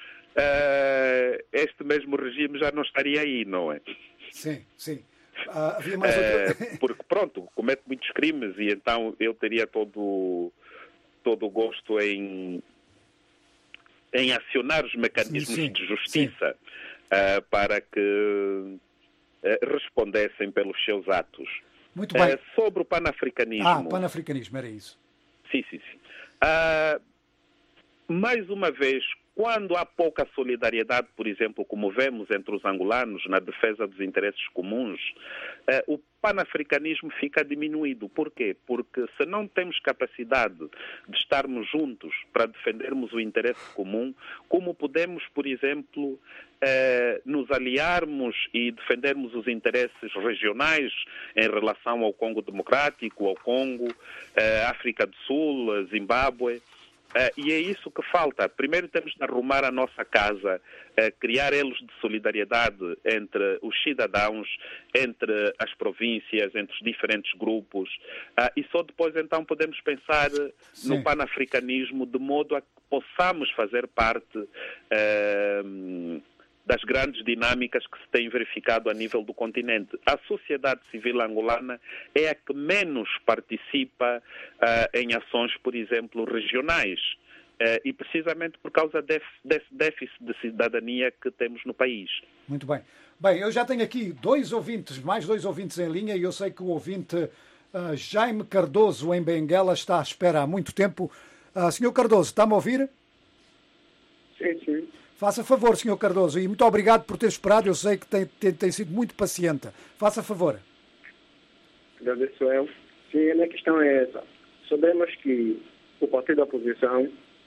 [SPEAKER 5] este mesmo regime já não estaria aí, não é?
[SPEAKER 2] Sim, sim. Havia mais outra...
[SPEAKER 5] Porque, pronto, comete muitos crimes e então eu teria todo o gosto em acionar os mecanismos de justiça para que respondessem pelos seus atos.
[SPEAKER 2] Muito bem.
[SPEAKER 5] Sobre o panafricanismo.
[SPEAKER 2] Panafricanismo, era isso.
[SPEAKER 5] Sim. Mais uma vez, quando há pouca solidariedade, por exemplo, como vemos entre os angolanos na defesa dos interesses comuns, o panafricanismo fica diminuído. Por quê? Porque se não temos capacidade de estarmos juntos para defendermos o interesse comum, como podemos, por exemplo, nos aliarmos e defendermos os interesses regionais em relação ao Congo Democrático, ao Congo, África do Sul, Zimbábue? E é isso que falta. Primeiro temos de arrumar a nossa casa, criar elos de solidariedade entre os cidadãos, entre as províncias, entre os diferentes grupos, e só depois então podemos pensar no panafricanismo de modo a que possamos fazer parte das grandes dinâmicas que se têm verificado a nível do continente. A sociedade civil angolana é a que menos participa em ações, por exemplo, regionais. E precisamente por causa desse déficit de cidadania que temos no país.
[SPEAKER 2] Muito bem. Bem, eu já tenho aqui mais dois ouvintes em linha, e eu sei que o ouvinte Jaime Cardoso, em Benguela, está à espera há muito tempo. Senhor Cardoso, está-me a ouvir?
[SPEAKER 10] Sim, sim.
[SPEAKER 2] Faça favor, Senhor Cardoso, e muito obrigado por ter esperado. Eu sei que tem sido muito paciente. Faça favor.
[SPEAKER 10] Agradeço eu. Sim, a minha questão é essa. Sabemos que o partido da oposição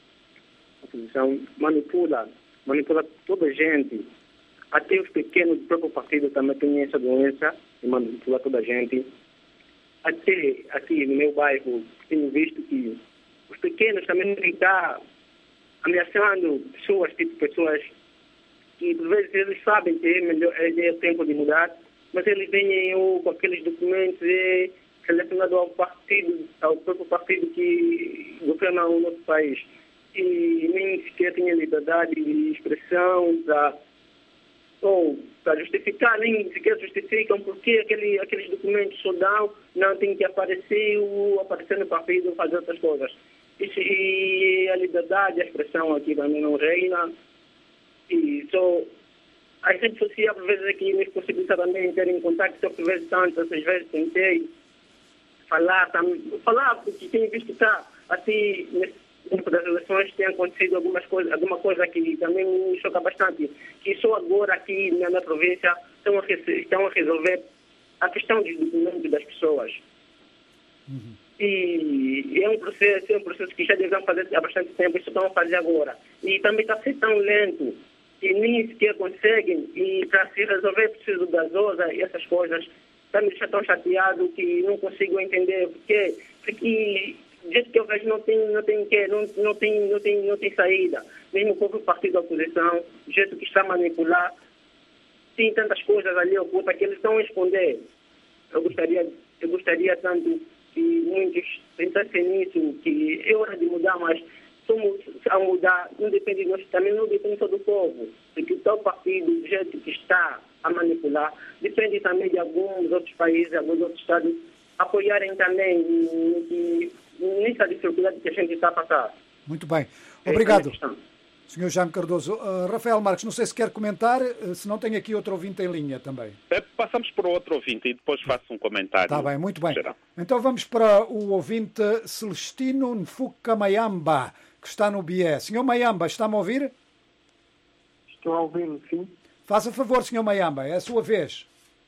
[SPEAKER 10] manipula toda a gente, até os pequenos do próprio partido também têm essa doença e manipula toda a gente. Até aqui no meu bairro tenho visto que os pequenos também estão ameaçando pessoas que por vezes eles sabem que é tempo de mudar, mas eles vêm com aqueles documentos relacionados ao próprio partido que governa o nosso país. E nem sequer tinha liberdade de expressão para justificar, nem sequer justificam porque aqueles documentos só dão, não tem que aparecer no partido ou fazer outras coisas. E a liberdade, a expressão aqui também não reina. E só as redes sociais, por vezes, aqui me possibilita também ter em contato, só por vezes tantas vezes tentei falar, porque tenho visto que assim, nesse das eleições tem acontecido alguma coisa que também me choca bastante, que só agora aqui na minha província estão a resolver a questão dos documentos das pessoas.
[SPEAKER 2] Uhum.
[SPEAKER 10] E é um processo que já devemos fazer há bastante tempo, isso estão a fazer agora. E também está a ser tão lento que nem sequer conseguem, e para se resolver preciso das OSA e essas coisas, também já estão chateados que não consigo entender porque do jeito que eu vejo não tem saída. Mesmo o próprio partido da oposição, do jeito que está a manipular, tem tantas coisas ali ocultas que eles estão a esconder. Eu gostaria tanto que muitos pensassem nisso, que é hora de mudar, mas somos a mudar, não depende de nós, também não depende só do povo, porque o tal partido, do jeito que está a manipular, depende também de alguns outros países, alguns outros estados, apoiarem também nessa dificuldade que a gente está a passar.
[SPEAKER 2] Muito bem. Obrigado, Sr. Jaime Cardoso. Rafael Marques, não sei se quer comentar, se não tem aqui outro ouvinte em linha também.
[SPEAKER 5] Passamos para o outro ouvinte e depois faço um comentário.
[SPEAKER 2] Está bem, muito bem.
[SPEAKER 5] Geral.
[SPEAKER 2] Então vamos para o ouvinte Celestino Nfuka Mayamba, que está no BIE. Sr. Mayamba, está-me a ouvir?
[SPEAKER 13] Estou a ouvir, sim.
[SPEAKER 2] Faça favor, Sr. Mayamba, é a sua vez.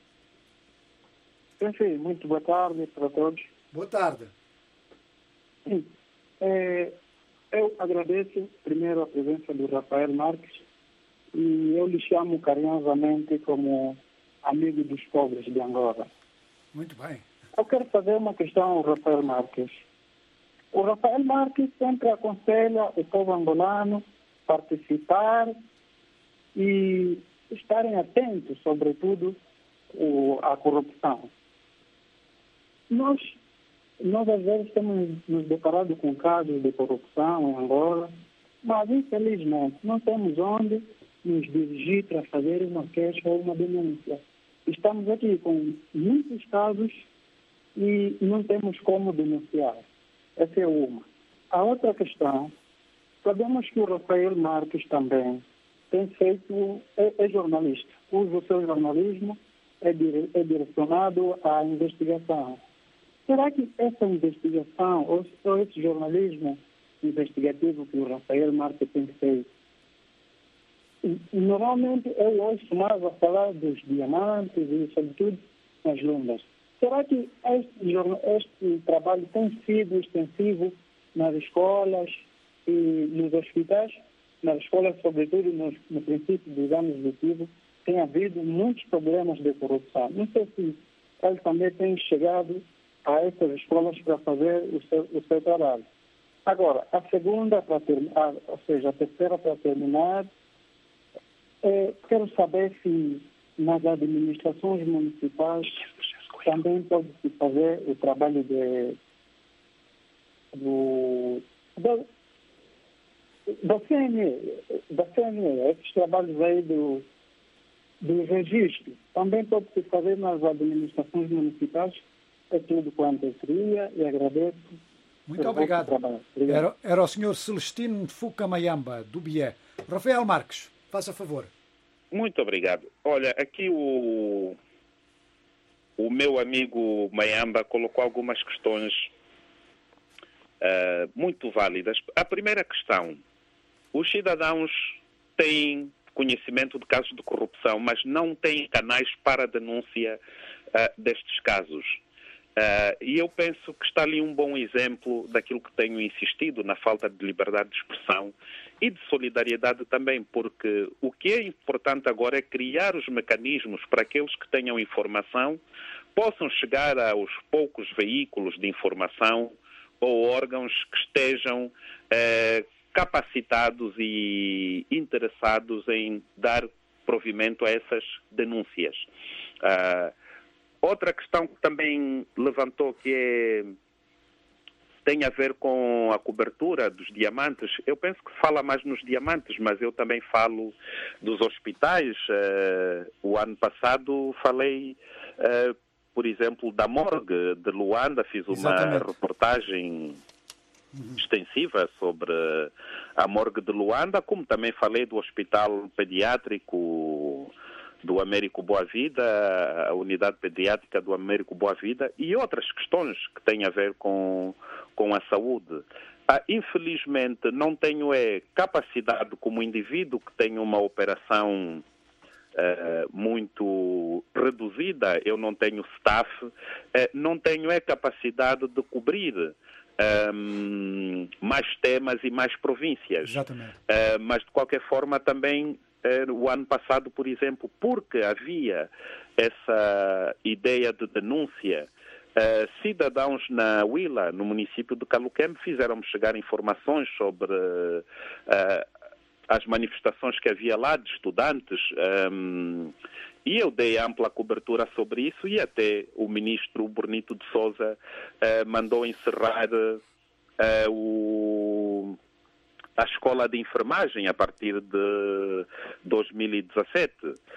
[SPEAKER 13] Sim, muito boa tarde para todos.
[SPEAKER 2] Boa tarde.
[SPEAKER 13] Sim. Eu agradeço primeiro a presença do Rafael Marques e eu lhe chamo carinhosamente como amigo dos pobres de Angola.
[SPEAKER 2] Muito bem.
[SPEAKER 13] Eu quero fazer uma questão ao Rafael Marques. O Rafael Marques sempre aconselha o povo angolano participar e estarem atentos, sobretudo, à corrupção. Nós às vezes temos nos deparado com casos de corrupção em Angola, mas infelizmente não temos onde nos dirigir para fazer uma queixa ou uma denúncia. Estamos aqui com muitos casos e não temos como denunciar. Essa é uma. A outra questão, sabemos que o Rafael Marques também tem feito, é jornalista, usa o seu jornalismo, é direcionado à investigação. Será que essa investigação, ou esse jornalismo investigativo que o Rafael Marques tem feito, normalmente eu ouço mais a falar dos diamantes e, sobretudo, nas lumbas. Será que este trabalho tem sido extensivo nas escolas e nos hospitais? Nas escolas, sobretudo, no princípio dos anos letivos, tem havido muitos problemas de corrupção. Não sei se ele também tem chegado a essas escolas para fazer o seu trabalho. Agora, a segunda, ou seja, a terceira para terminar, quero saber se nas administrações municipais também pode-se fazer o trabalho da CNE, esses trabalhos aí do registro, também pode-se fazer nas administrações municipais, é tudo quanto eu queria e agradeço.
[SPEAKER 2] Muito obrigado. Era o senhor Celestino Fuca Mayamba, do BIE. Rafael Marques, faça favor.
[SPEAKER 5] Muito obrigado. Olha, aqui o meu amigo Mayamba colocou algumas questões muito válidas. A primeira questão: os cidadãos têm conhecimento de casos de corrupção, mas não têm canais para a denúncia destes casos. E eu penso que está ali um bom exemplo daquilo que tenho insistido, na falta de liberdade de expressão e de solidariedade também, porque o que é importante agora é criar os mecanismos para aqueles que tenham informação possam chegar aos poucos veículos de informação ou órgãos que estejam capacitados e interessados em dar provimento a essas denúncias. Outra questão que também levantou, que tem a ver com a cobertura dos diamantes. Eu penso que se fala mais nos diamantes, mas eu também falo dos hospitais. O ano passado falei, por exemplo, da morgue de Luanda. Fiz uma reportagem extensiva sobre a morgue de Luanda, como também falei do hospital pediátrico do Américo Boa Vida, a unidade pediátrica do Américo Boa Vida e outras questões que têm a ver com a saúde. Infelizmente, não tenho capacidade como indivíduo que tem uma operação muito reduzida, eu não tenho staff, não tenho capacidade de cobrir mais temas e mais províncias.
[SPEAKER 2] Exatamente.
[SPEAKER 5] Mas, de qualquer forma, também o ano passado, por exemplo, porque havia essa ideia de denúncia, cidadãos na Huila, no município de Caluquem, fizeram-me chegar informações sobre as manifestações que havia lá de estudantes, e eu dei ampla cobertura sobre isso, e até o ministro Bonito de Sousa mandou encerrar a escola de enfermagem a partir de 2017,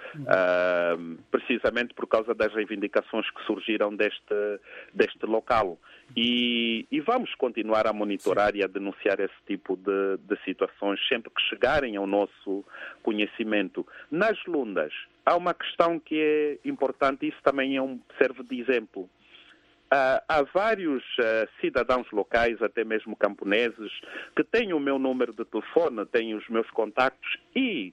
[SPEAKER 5] precisamente por causa das reivindicações que surgiram deste local. E vamos continuar a monitorar e a denunciar esse tipo de situações sempre que chegarem ao nosso conhecimento. Nas Lundas, há uma questão que é importante, e isso também serve de exemplo. Há vários cidadãos locais, até mesmo camponeses, que têm o meu número de telefone, têm os meus contactos, e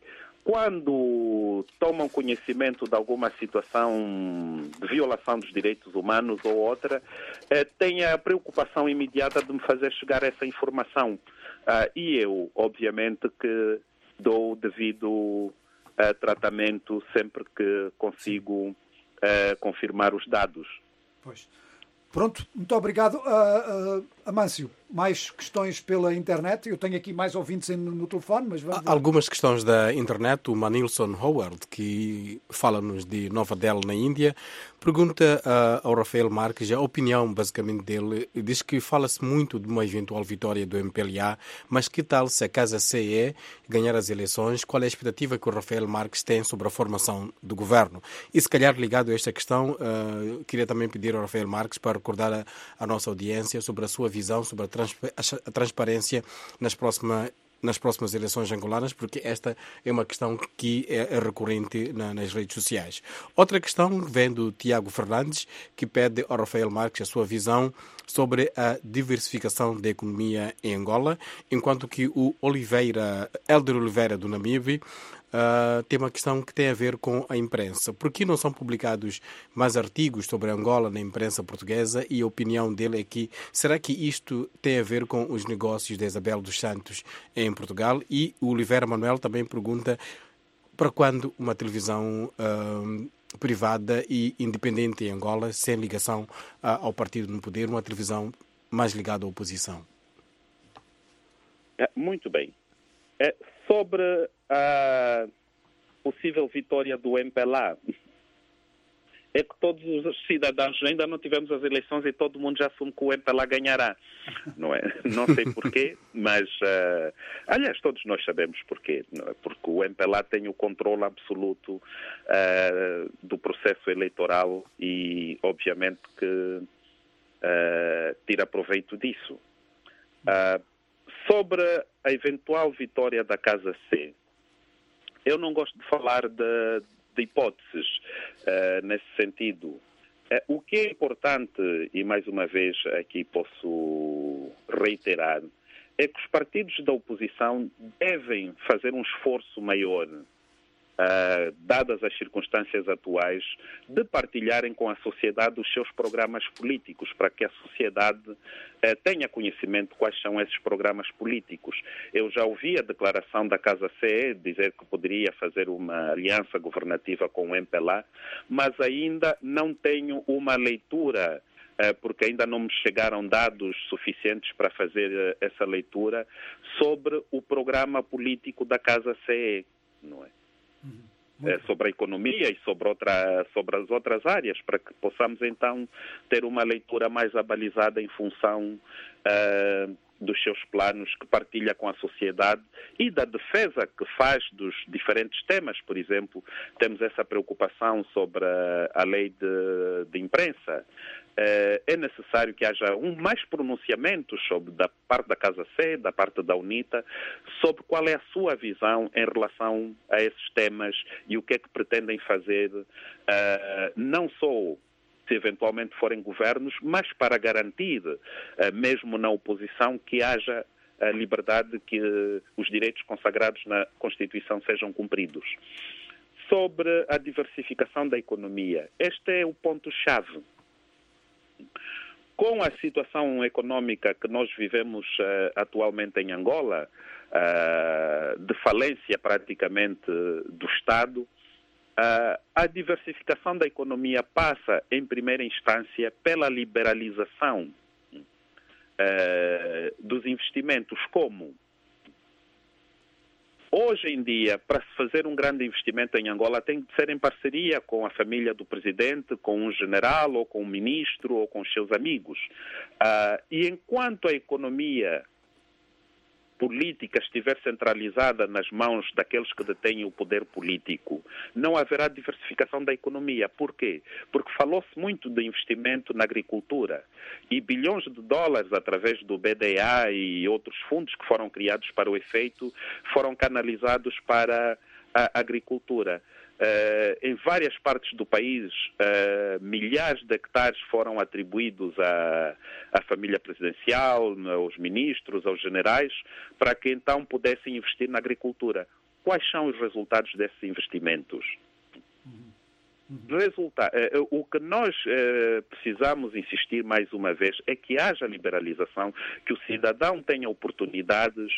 [SPEAKER 5] quando tomam conhecimento de alguma situação de violação dos direitos humanos ou outra, têm a preocupação imediata de me fazer chegar essa informação. E eu, obviamente, que dou o devido tratamento sempre que consigo confirmar os dados.
[SPEAKER 2] Pois. Pronto, muito obrigado. Amâncio, mais questões pela internet? Eu tenho aqui mais ouvintes no telefone, mas vamos...
[SPEAKER 9] Algumas questões da internet. O Manilson Howard, que fala-nos de Nova Delhi, na Índia, pergunta ao Rafael Marques a opinião, basicamente, dele. Diz que fala-se muito de uma eventual vitória do MPLA, mas que tal se a Casa CE ganhar as eleições? Qual é a expectativa que o Rafael Marques tem sobre a formação do governo? E, se calhar, ligado a esta questão, queria também pedir ao Rafael Marques para recordar a nossa audiência sobre a sua visão sobre a transparência nas próximas eleições angolanas, porque esta é uma questão que é recorrente nas redes sociais. Outra questão vem do Tiago Fernandes, que pede ao Rafael Marques a sua visão sobre a diversificação da economia em Angola, enquanto que o Hélder Oliveira, do Namibe, tem uma questão que tem a ver com a imprensa. Por que não são publicados mais artigos sobre Angola na imprensa portuguesa? E a opinião dele é que, será que isto tem a ver com os negócios de Isabel dos Santos em Portugal? E o Oliveira Manuel também pergunta para quando uma televisão privada e independente em Angola, sem ligação ao partido no poder, uma televisão mais ligada à oposição.
[SPEAKER 5] Muito bem. Sobre a possível vitória do MPLA, é que todos os cidadãos, ainda não tivemos as eleições e todo mundo já assume que o MPLA ganhará. Não é? Não sei porquê, mas, aliás, todos nós sabemos porquê. Não é? Porque o MPLA tem o controle absoluto do processo eleitoral e, obviamente, que tira proveito disso. Sobre a eventual vitória da Casa C, eu não gosto de falar de hipóteses nesse sentido. O que é importante, e mais uma vez aqui posso reiterar, é que os partidos da oposição devem fazer um esforço maior, dadas as circunstâncias atuais, de partilharem com a sociedade os seus programas políticos, para que a sociedade tenha conhecimento de quais são esses programas políticos. Eu já ouvi a declaração da Casa CE dizer que poderia fazer uma aliança governativa com o MPLA, mas ainda não tenho uma leitura, porque ainda não me chegaram dados suficientes para fazer essa leitura sobre o programa político da Casa CE, não é? Sobre a economia e sobre as outras áreas, para que possamos então ter uma leitura mais abalizada em função dos seus planos que partilha com a sociedade e da defesa que faz dos diferentes temas. Por exemplo, temos essa preocupação sobre a lei de imprensa. É necessário que haja mais pronunciamentos da parte da Casa C, da parte da UNITA, sobre qual é a sua visão em relação a esses temas e o que é que pretendem fazer, não só se eventualmente forem governos, mas para garantir, mesmo na oposição, que haja a liberdade, que os direitos consagrados na Constituição sejam cumpridos. Sobre a diversificação da economia, este é o ponto-chave. Com a situação económica que nós vivemos atualmente em Angola, de falência praticamente do Estado, a diversificação da economia passa, em primeira instância, pela liberalização dos investimentos. Como? Hoje em dia, para se fazer um grande investimento em Angola, tem de ser em parceria com a família do presidente, com um general, ou com um ministro, ou com os seus amigos. E enquanto a economia política estiver centralizada nas mãos daqueles que detêm o poder político, não haverá diversificação da economia. Por quê? Porque falou-se muito de investimento na agricultura e bilhões de dólares através do BDA e outros fundos que foram criados para o efeito foram canalizados para a agricultura. Em várias partes do país, milhares de hectares foram atribuídos à família presidencial, aos ministros, aos generais, para que então pudessem investir na agricultura. Quais são os resultados desses investimentos? O que nós precisamos insistir mais uma vez é que haja liberalização, que o cidadão tenha oportunidades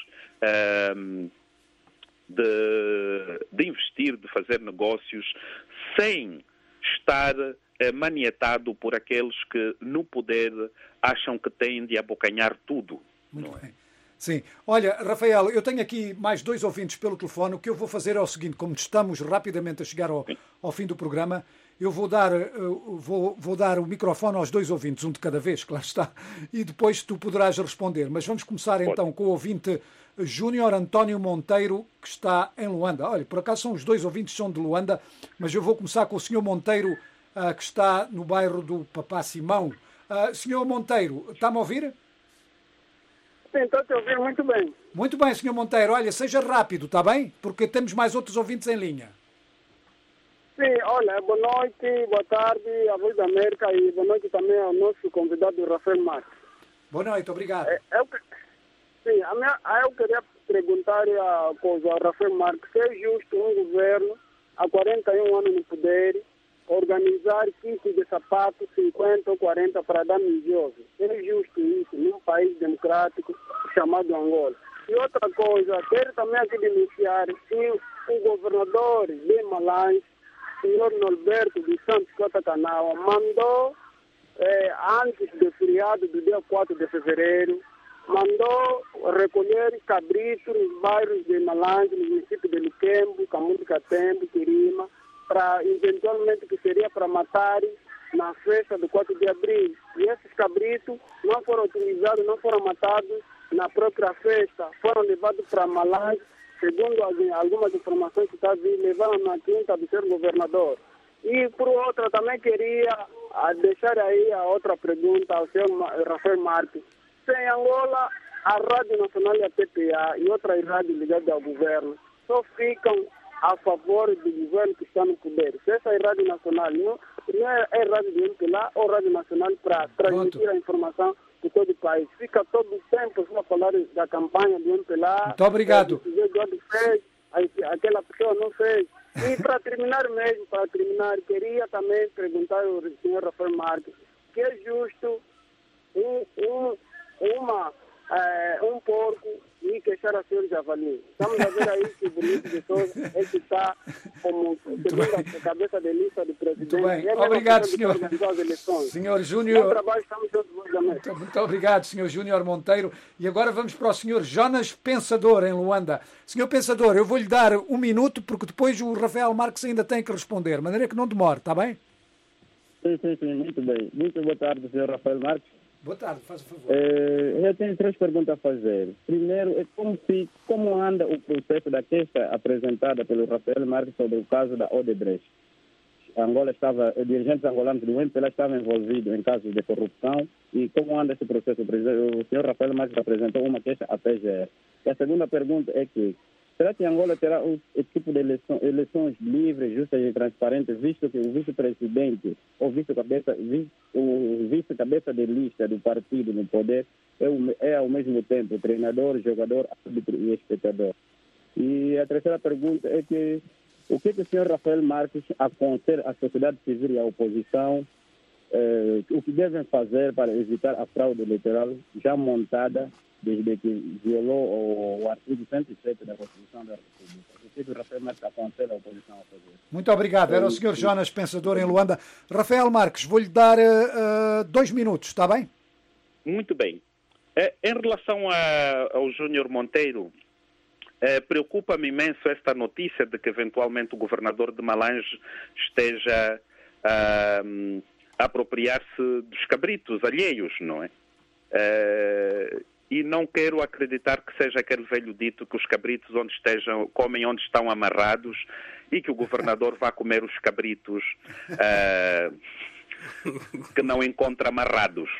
[SPEAKER 5] de investir, de fazer negócios, sem estar maniatado por aqueles que no poder acham que têm de abocanhar tudo.
[SPEAKER 2] Muito bem. Sim. Olha, Rafael, eu tenho aqui mais 2 ouvintes pelo telefone. O que eu vou fazer é o seguinte: como estamos rapidamente a chegar ao fim do programa, eu vou dar o microfone aos 2 ouvintes, um de cada vez, claro está, e depois tu poderás responder. Mas vamos começar então com o ouvinte Júnior António Monteiro, que está em Luanda. Olha, por acaso os 2 ouvintes são de Luanda, mas eu vou começar com o senhor Monteiro, que está no bairro do Papá Simão. Senhor Monteiro, está-me a ouvir?
[SPEAKER 10] Sim, estou a te ouvir muito bem.
[SPEAKER 2] Muito bem, senhor Monteiro. Olha, seja rápido, está bem? Porque temos mais outros ouvintes em linha.
[SPEAKER 10] Sim, olha, boa noite, boa tarde à Voz da América e boa noite também ao nosso convidado, Rafael Marques.
[SPEAKER 2] Boa noite, obrigado.
[SPEAKER 10] Sim, eu queria perguntar a coisa ao Rafael Marques: se é justo um governo há 41 anos no poder organizar kits de sapatos 50 ou 40 para dames jovens? É justo isso num país democrático chamado Angola? E outra coisa, quero também aqui denunciar que o governador de Malange, senhor Norberto dos Santos Cotacanaua, mandou, antes do feriado do dia 4 de fevereiro, mandou recolher cabritos nos bairros de Malange, no município de Luquembo, Camundo Catembo, Quirima, para eventualmente que seria para matar na festa do 4 de abril. E esses cabritos não foram utilizados, não foram matados na própria festa, foram levados para Malás, segundo algumas informações que está vindo, levaram na quinta do seu governador. E por outra, também queria deixar aí a outra pergunta ao senhor Rafael Marques. Se em Angola a Rádio Nacional e a TPA e outras rádios ligadas ao governo só ficam a favor do governo que está no poder. Se essa é Rádio Nacional não é Rádio do MPLA ou Rádio Nacional para transmitir a informação de todo o país. Fica todo o tempo só a falar da campanha do MPLA.
[SPEAKER 2] Muito obrigado.
[SPEAKER 10] Fez, aquela pessoa não fez. E para terminar, queria também perguntar ao senhor Rafael Marques que é justo um porco e queixar a senhor javali. Estamos a ver aí que o Bonito de Sousa é que está como segunda cabeça de lista do presidente.
[SPEAKER 2] Muito bem, obrigado, senhor. Senhor Júnior. Muito obrigado, senhor Júnior Monteiro. E agora vamos para o senhor Jonas Pensador, em Luanda. Senhor Pensador, eu vou-lhe dar 1 minuto, porque depois o Rafael Marques ainda tem que responder, de maneira que não demore, está bem?
[SPEAKER 14] Sim, muito bem. Muito boa tarde, senhor Rafael Marques.
[SPEAKER 2] Boa tarde, faz o favor.
[SPEAKER 14] Eu tenho 3 perguntas a fazer. Primeiro, como anda o processo da queixa apresentada pelo Rafael Marques sobre o caso da Odebrecht? Dirigentes angolanos do MPLA estavam envolvidos em casos de corrupção. E como anda esse processo? O senhor Rafael Marques apresentou uma queixa à PGR. E a segunda pergunta é que será que Angola terá esse tipo de eleições livres, justas e transparentes, visto que o vice-presidente ou vice-cabeça de lista do partido no poder é ao mesmo tempo treinador, jogador, árbitro e espectador? E a terceira pergunta é que o que o senhor Rafael Marques aconselha à sociedade civil e à oposição, o que devem fazer para evitar a fraude eleitoral já montada desde que violou o artigo 107 da Constituição da República? O que o Rafael Marques aconselha a oposição a fazer?
[SPEAKER 2] Muito obrigado. Era o Sr. Jonas Pensador, em Luanda. Rafael Marques, vou-lhe dar 2 minutos, está bem?
[SPEAKER 5] Muito bem. Em relação ao Júnior Monteiro, preocupa-me imenso esta notícia de que eventualmente o governador de Malange esteja a apropriar-se dos cabritos alheios, não é? E não quero acreditar que seja aquele velho dito que os cabritos comem onde estão amarrados e que o governador vá comer os cabritos que não encontra amarrados.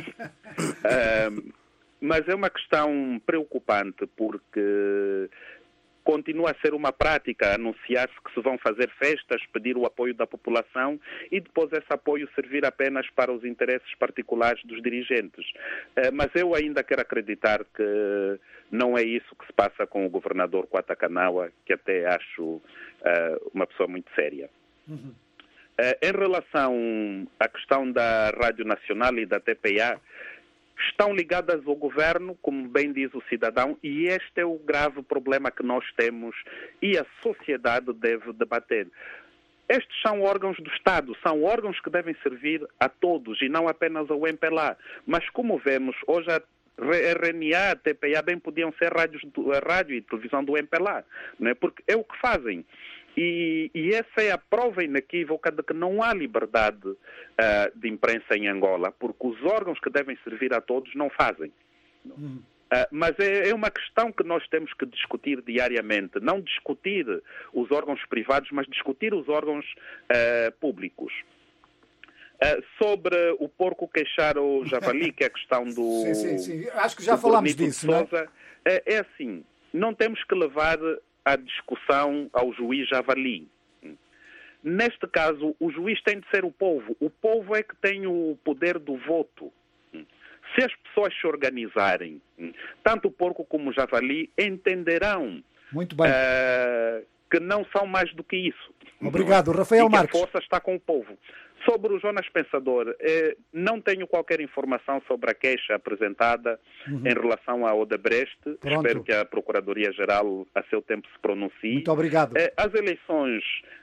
[SPEAKER 5] Mas é uma questão preocupante porque continua a ser uma prática anunciar-se que se vão fazer festas, pedir o apoio da população e depois esse apoio servir apenas para os interesses particulares dos dirigentes. Mas eu ainda quero acreditar que não é isso que se passa com o governador Kwata Kanawa, que até acho uma pessoa muito séria.
[SPEAKER 2] Uhum.
[SPEAKER 5] Em relação à questão da Rádio Nacional e da TPA, estão ligadas ao governo, como bem diz o cidadão, e este é o grave problema que nós temos e a sociedade deve debater. Estes são órgãos do Estado, são órgãos que devem servir a todos e não apenas ao MPLA. Mas como vemos, hoje a RNA, a TPA bem podiam ser a rádio e televisão do MPLA, não é? Porque é o que fazem. E essa é a prova inequívoca de que não há liberdade de imprensa em Angola, porque os órgãos que devem servir a todos não fazem. Mas é uma questão que nós temos que discutir diariamente. Não discutir os órgãos privados, mas discutir os órgãos públicos. Sobre o porco queixar o javali, que é a questão do...
[SPEAKER 2] Sim. Acho que já falámos disso, não é?
[SPEAKER 5] É assim, não temos que levar a discussão ao juiz javali. Neste caso, o juiz tem de ser o povo. O povo é que tem o poder do voto. Se as pessoas se organizarem, tanto o porco como o javali entenderão
[SPEAKER 2] muito bem.
[SPEAKER 5] Que não são mais do que isso.
[SPEAKER 2] Obrigado, Rafael Marques.
[SPEAKER 5] A força está com o povo. Sobre o Jonas Pensador, não tenho qualquer informação sobre a queixa apresentada em relação à Odebrecht. Espero que a Procuradoria-Geral a seu tempo se pronuncie.
[SPEAKER 2] Muito obrigado.
[SPEAKER 5] As eleições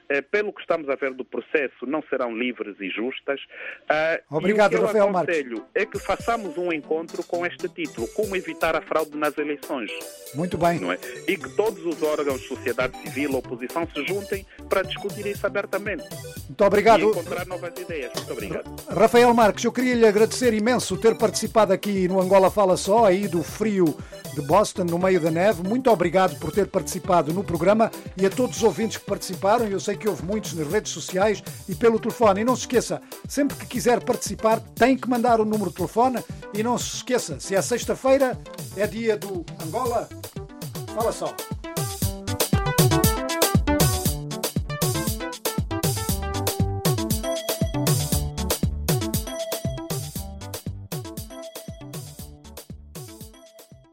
[SPEAKER 5] pelo que estamos a ver do processo, não serão livres e justas.
[SPEAKER 2] Obrigado,
[SPEAKER 5] e o que
[SPEAKER 2] Rafael
[SPEAKER 5] eu aconselho
[SPEAKER 2] Marques.
[SPEAKER 5] é que façamos um encontro com este título, como evitar a fraude nas eleições.
[SPEAKER 2] Muito bem.
[SPEAKER 5] Não é? E que todos os órgãos, sociedade civil, oposição, se juntem para discutir isso abertamente.
[SPEAKER 2] Muito obrigado.
[SPEAKER 5] E encontrar novas ideias. Muito obrigado.
[SPEAKER 2] Rafael Marques, eu queria lhe agradecer imenso ter participado aqui no Angola Fala Só, aí do frio de Boston, no meio da neve. Muito obrigado por ter participado no programa e a todos os ouvintes que participaram. Eu sei que houve muitos nas redes sociais e pelo telefone. E não se esqueça, sempre que quiser participar, tem que mandar o número de telefone. E não se esqueça, se é sexta-feira, é dia do Angola Fala Só.